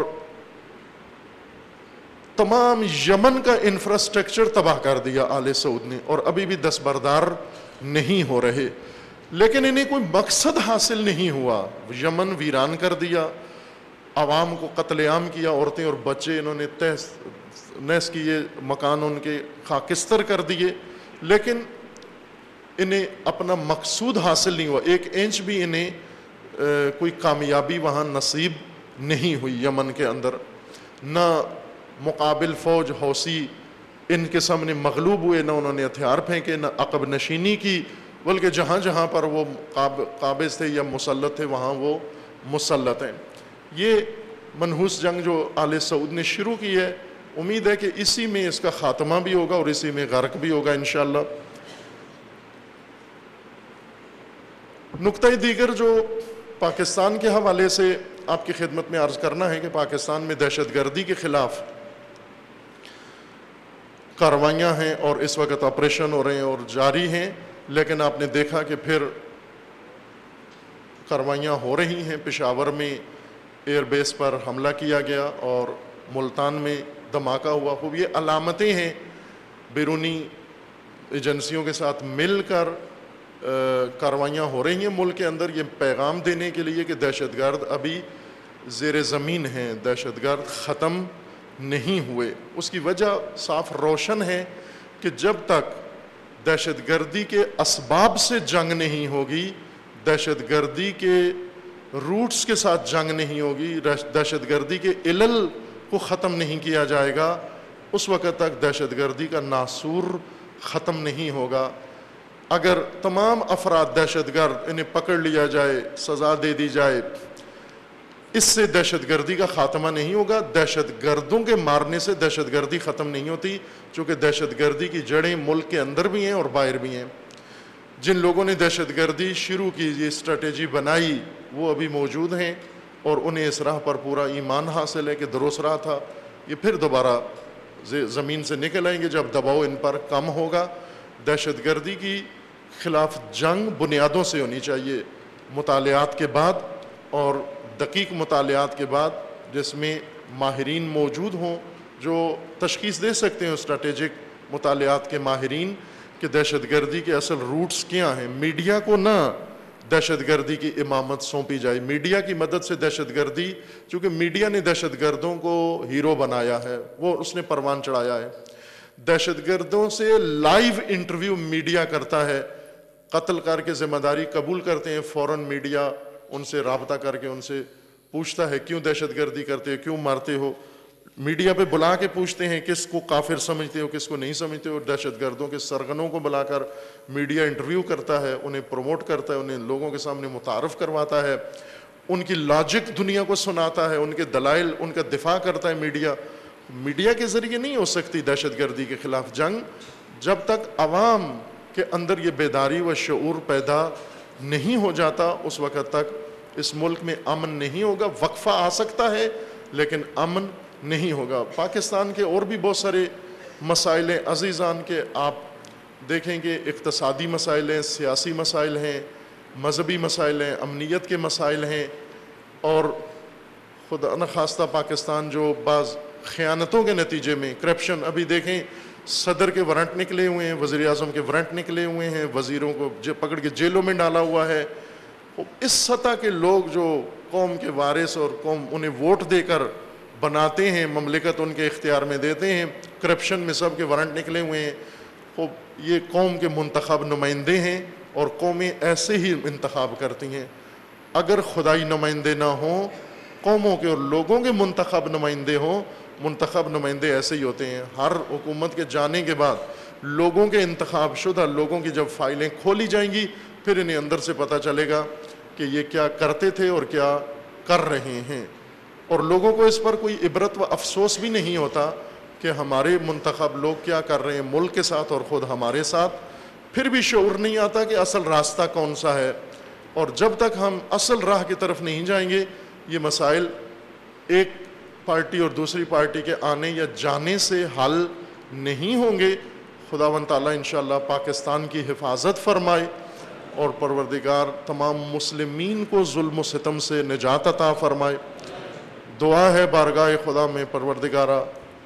تمام یمن کا انفراسٹرکچر تباہ کر دیا آل سعود نے, اور ابھی بھی دستبردار نہیں ہو رہے. لیکن انہیں کوئی مقصد حاصل نہیں ہوا. یمن ویران کر دیا, عوام کو قتل عام کیا, عورتیں اور بچے انہوں نے تہس نیس کیے, مکان ان کے خاکستر کر دیے, لیکن انہیں اپنا مقصود حاصل نہیں ہوا. ایک انچ بھی انہیں کوئی کامیابی وہاں نصیب نہیں ہوئی یمن کے اندر. نہ مقابل فوج حوثی ان کے سامنے مغلوب ہوئے, نہ انہوں نے ہتھیار پھینکے, نہ عقب نشینی کی, بلکہ جہاں جہاں پر وہ قابض تھے یا مسلط تھے وہاں وہ مسلط ہیں. یہ منحوس جنگ جو آل سعود نے شروع کی ہے, امید ہے کہ اسی میں اس کا خاتمہ بھی ہوگا اور اسی میں غرق بھی ہوگا انشاءاللہ. نقطہ دیگر جو پاکستان کے حوالے سے آپ کی خدمت میں عرض کرنا ہے کہ پاکستان میں دہشت گردی کے خلاف کارروائیاں ہیں اور اس وقت آپریشن ہو رہے ہیں اور جاری ہیں, لیکن آپ نے دیکھا کہ پھر کارروائیاں ہو رہی ہیں. پشاور میں ایئر بیس پر حملہ کیا گیا اور ملتان میں دھماکہ ہوا. خوب یہ علامتیں ہیں بیرونی ایجنسیوں کے ساتھ مل کر کارروائیاں ہو رہی ہیں ملک کے اندر, یہ پیغام دینے کے لیے کہ دہشت گرد ابھی زیر زمین ہیں, دہشت گرد ختم نہیں ہوئے. اس کی وجہ صاف روشن ہے کہ جب تک دہشت گردی کے اسباب سے جنگ نہیں ہوگی, دہشت گردی کے روٹس کے ساتھ جنگ نہیں ہوگی، دہشت گردی کے علل کو ختم نہیں کیا جائے گا، اس وقت تک دہشت گردی کا ناسور ختم نہیں ہوگا۔ اگر تمام افراد دہشت گرد انہیں پکڑ لیا جائے، سزا دے دی جائے، اس سے دہشت گردی کا خاتمہ نہیں ہوگا۔ دہشت گردوں کے مارنے سے دہشت گردی ختم نہیں ہوتی، چونکہ دہشت گردی کی جڑیں ملک کے اندر بھی ہیں اور باہر بھی ہیں۔ جن لوگوں نے دہشت گردی شروع کی، یہ اسٹریٹجی بنائی، وہ ابھی موجود ہیں اور انہیں اس راہ پر پورا ایمان حاصل ہے کہ درست راہ تھا۔ یہ پھر دوبارہ زمین سے نکل آئیں گے جب دباؤ ان پر کم ہوگا۔ دہشت گردی کی خلاف جنگ بنیادوں سے ہونی چاہیے، مطالعات کے بعد اور دقیق مطالعات کے بعد، جس میں ماہرین موجود ہوں جو تشخیص دے سکتے ہیں، اسٹریٹجک مطالعات کے ماہرین، کہ دہشت گردی کے اصل روٹس کیا ہیں۔ میڈیا کو نہ دہشت گردی کی امامت سونپی جائے۔ میڈیا کی مدد سے دہشت گردی، چونکہ میڈیا نے دہشت گردوں کو ہیرو بنایا ہے، وہ اس نے پروان چڑھایا ہے۔ دہشت گردوں سے لائیو انٹرویو میڈیا کرتا ہے، قتل کر کے ذمہ داری قبول کرتے ہیں، فوراً میڈیا ان سے رابطہ کر کے ان سے پوچھتا ہے کیوں دہشت گردی کرتے ہو، کیوں مارتے ہو۔ میڈیا پہ بلا کے پوچھتے ہیں کس کو کافر سمجھتے ہو، کس کو نہیں سمجھتے ہو۔ دہشت گردوں کے سرغنوں کو بلا کر میڈیا انٹرویو کرتا ہے، انہیں پروموٹ کرتا ہے، انہیں لوگوں کے سامنے متعارف کرواتا ہے، ان کی لاجک دنیا کو سناتا ہے، ان کے دلائل، ان کا دفاع کرتا ہے میڈیا۔ میڈیا کے ذریعے نہیں ہو سکتی دہشت گردی کے خلاف جنگ جب تک عوام کے اندر یہ بیداری و شعور پیدا نہیں ہو جاتا، اس وقت تک اس ملک میں امن نہیں ہوگا۔ وقفہ آ سکتا ہے لیکن امن نہیں ہوگا۔ پاکستان کے اور بھی بہت سارے مسائل ہیں عزیزان، کے آپ دیکھیں گے اقتصادی مسائل ہیں، سیاسی مسائل ہیں، مذہبی مسائل ہیں، امنیت کے مسائل ہیں، اور خدا نخواستہ پاکستان جو بعض خیانتوں کے نتیجے میں کرپشن، ابھی دیکھیں صدر کے وارنٹ نکلے ہوئے ہیں، وزیر اعظم کے وارنٹ نکلے ہوئے ہیں، وزیروں کو پکڑ کے جیلوں میں ڈالا ہوا ہے۔ اس سطح کے لوگ جو قوم کے وارث اور قوم انہیں ووٹ دے کر بناتے ہیں، مملکت ان کے اختیار میں دیتے ہیں، کرپشن میں سب کے وارنٹ نکلے ہوئے ہیں، یہ قوم کے منتخب نمائندے ہیں اور قومیں ایسے ہی انتخاب کرتی ہیں۔ اگر خدائی نمائندے نہ ہوں، قوموں کے اور لوگوں کے منتخب نمائندے ہوں، منتخب نمائندے ایسے ہی ہوتے ہیں۔ ہر حکومت کے جانے کے بعد لوگوں کے انتخاب شدہ لوگوں کی جب فائلیں کھولی جائیں گی، پھر انہیں اندر سے پتہ چلے گا کہ یہ کیا کرتے تھے اور کیا کر رہے ہیں، اور لوگوں کو اس پر کوئی عبرت و افسوس بھی نہیں ہوتا کہ ہمارے منتخب لوگ کیا کر رہے ہیں ملک کے ساتھ اور خود ہمارے ساتھ۔ پھر بھی شعور نہیں آتا کہ اصل راستہ کون سا ہے، اور جب تک ہم اصل راہ کی طرف نہیں جائیں گے، یہ مسائل ایک پارٹی اور دوسری پارٹی کے آنے یا جانے سے حل نہیں ہوں گے۔ خداوند تعالیٰ انشاءاللہ پاکستان کی حفاظت فرمائے، اور پروردگار تمام مسلمین کو ظلم و ستم سے نجات عطا فرمائے۔ دعا ہے بارگاہ خدا میں پروردگارہ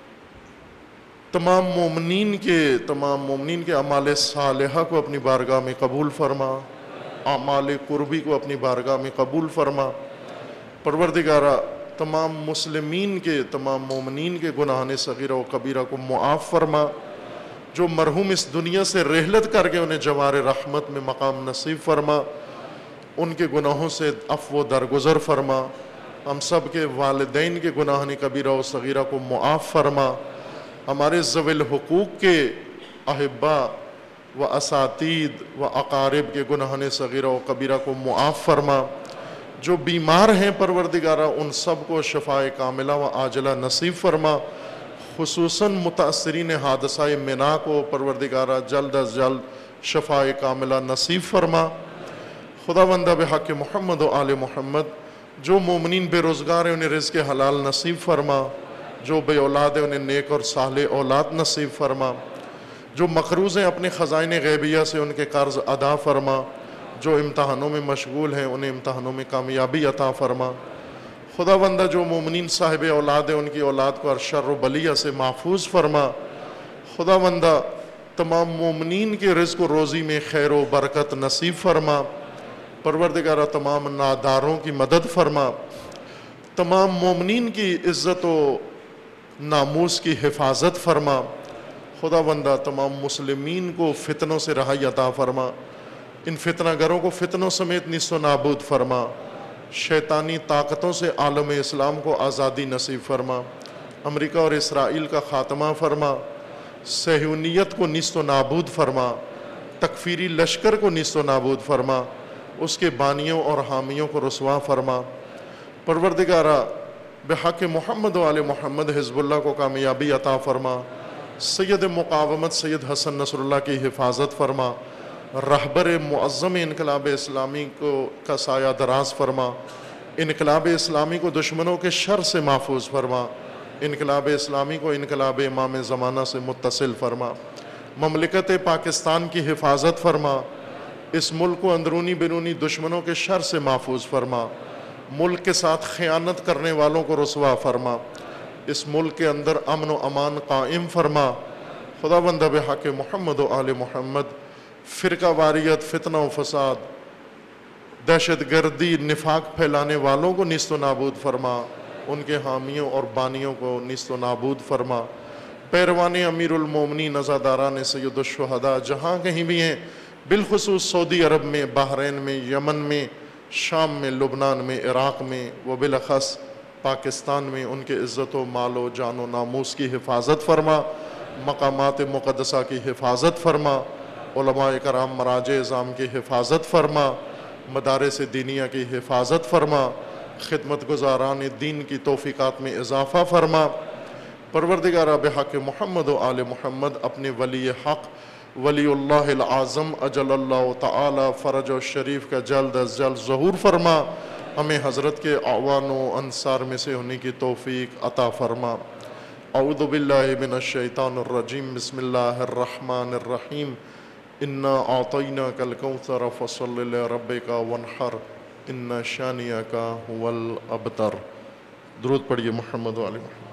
تمام مومنین کے تمام مومنین کے اعمال صالحہ کو اپنی بارگاہ میں قبول فرما، اعمال قربی کو اپنی بارگاہ میں قبول فرما۔ پروردگارہ تمام مسلمین کے تمام مومنین کے گناہان صغیرہ و کبیرہ کو معاف فرما، جو مرحوم اس دنیا سے رحلت کر کے انہیں جوار رحمت میں مقام نصیب فرما، ان کے گناہوں سے عفو و درگزر فرما۔ ہم سب کے والدین کے گناہان کبیرہ و صغیرہ کو معاف فرما، ہمارے ذوی الحقوق کے احبا و اساتید و اقارب کے گناہان صغیرہ و کبیرہ کو معاف فرما۔ جو بیمار ہیں پروردگارہ ان سب کو شفاء کاملہ و عاجلہ نصیب فرما، خصوصاً متاثرین حادثہ منا کو پروردگارہ جلد از جلد شفاء کاملہ نصیب فرما۔ خداوندہ بحق محمد و آل محمد جو مومنین بے روزگار ہیں انہیں رزق حلال نصیب فرما، جو بے اولاد ہیں انہیں نیک اور صالح اولاد نصیب فرما، جو مقروض ہیں اپنے خزائن غیبیہ سے ان کے قرض ادا فرما، جو امتحانوں میں مشغول ہیں انہیں امتحانوں میں کامیابی عطا فرما۔ خداوندہ جو مومنین صاحب اولاد ہیں ان کی اولاد کو ہر شر و بلیہ سے محفوظ فرما۔ خداوندہ تمام مومنین کے رزق و روزی میں خیر و برکت نصیب فرما۔ پروردگارہ تمام ناداروں کی مدد فرما، تمام مومنین کی عزت و ناموس کی حفاظت فرما۔ خداوندہ تمام مسلمین کو فتنوں سے رہائی عطا فرما، ان فتنہ گروں کو فتنوں سمیت نیست و نابود فرما۔ شیطانی طاقتوں سے عالم اسلام کو آزادی نصیب فرما، امریکہ اور اسرائیل کا خاتمہ فرما، صہیونیت کو نیست و نابود فرما، تکفیری لشکر کو نیست و نابود فرما، اس کے بانیوں اور حامیوں کو رسوا فرما۔ پروردگارہ بحق محمد و آل محمد حزب اللہ کو کامیابی عطا فرما، سید مقاومت سید حسن نصر اللہ کی حفاظت فرما، رہبر معظم انقلاب اسلامی کو کا سایہ دراز فرما، انقلاب اسلامی کو دشمنوں کے شر سے محفوظ فرما، انقلاب اسلامی کو انقلاب امام زمانہ سے متصل فرما، مملکت پاکستان کی حفاظت فرما، اس ملک کو اندرونی بیرونی دشمنوں کے شر سے محفوظ فرما، ملک کے ساتھ خیانت کرنے والوں کو رسوا فرما، اس ملک کے اندر امن و امان قائم فرما۔ خدا بندہ بحق محمد و آل محمد فرقہ واریت، فتنہ و فساد، دہشت گردی، نفاق پھیلانے والوں کو نیست و نابود فرما، ان کے حامیوں اور بانیوں کو نیست و نابود فرما۔ پیروان امیر المومنین عزاداران سید الشہداء جہاں کہیں بھی ہیں، بالخصوص سعودی عرب میں، بحرین میں، یمن میں، شام میں، لبنان میں، عراق میں، و بالاخص پاکستان میں، ان کے عزت و مال و جان و ناموس کی حفاظت فرما، مقامات مقدسہ کی حفاظت فرما، علماء کرام مراجع اعظام کی حفاظت فرما، مدارس دینیہ کی حفاظت فرما، خدمت گزاران دین کی توفیقات میں اضافہ فرما۔ پروردگارہ بحق محمد و آل محمد اپنے ولی حق ولی اللہ العظم اجل اللہ تعالی فرج و شریف کا جلد از جلد ظہور فرما، ہمیں حضرت کے اعوان و انصار میں سے ہونے کی توفیق عطا فرما۔ اعوذ باللہ من الشیطان الرجیم، بسم اللہ الرحمن الرحیم، انا اعطیناک الکوثر فصل لربک وانحر ان شانئک هو الابتر۔ درود پڑھیے محمد و آل محمد۔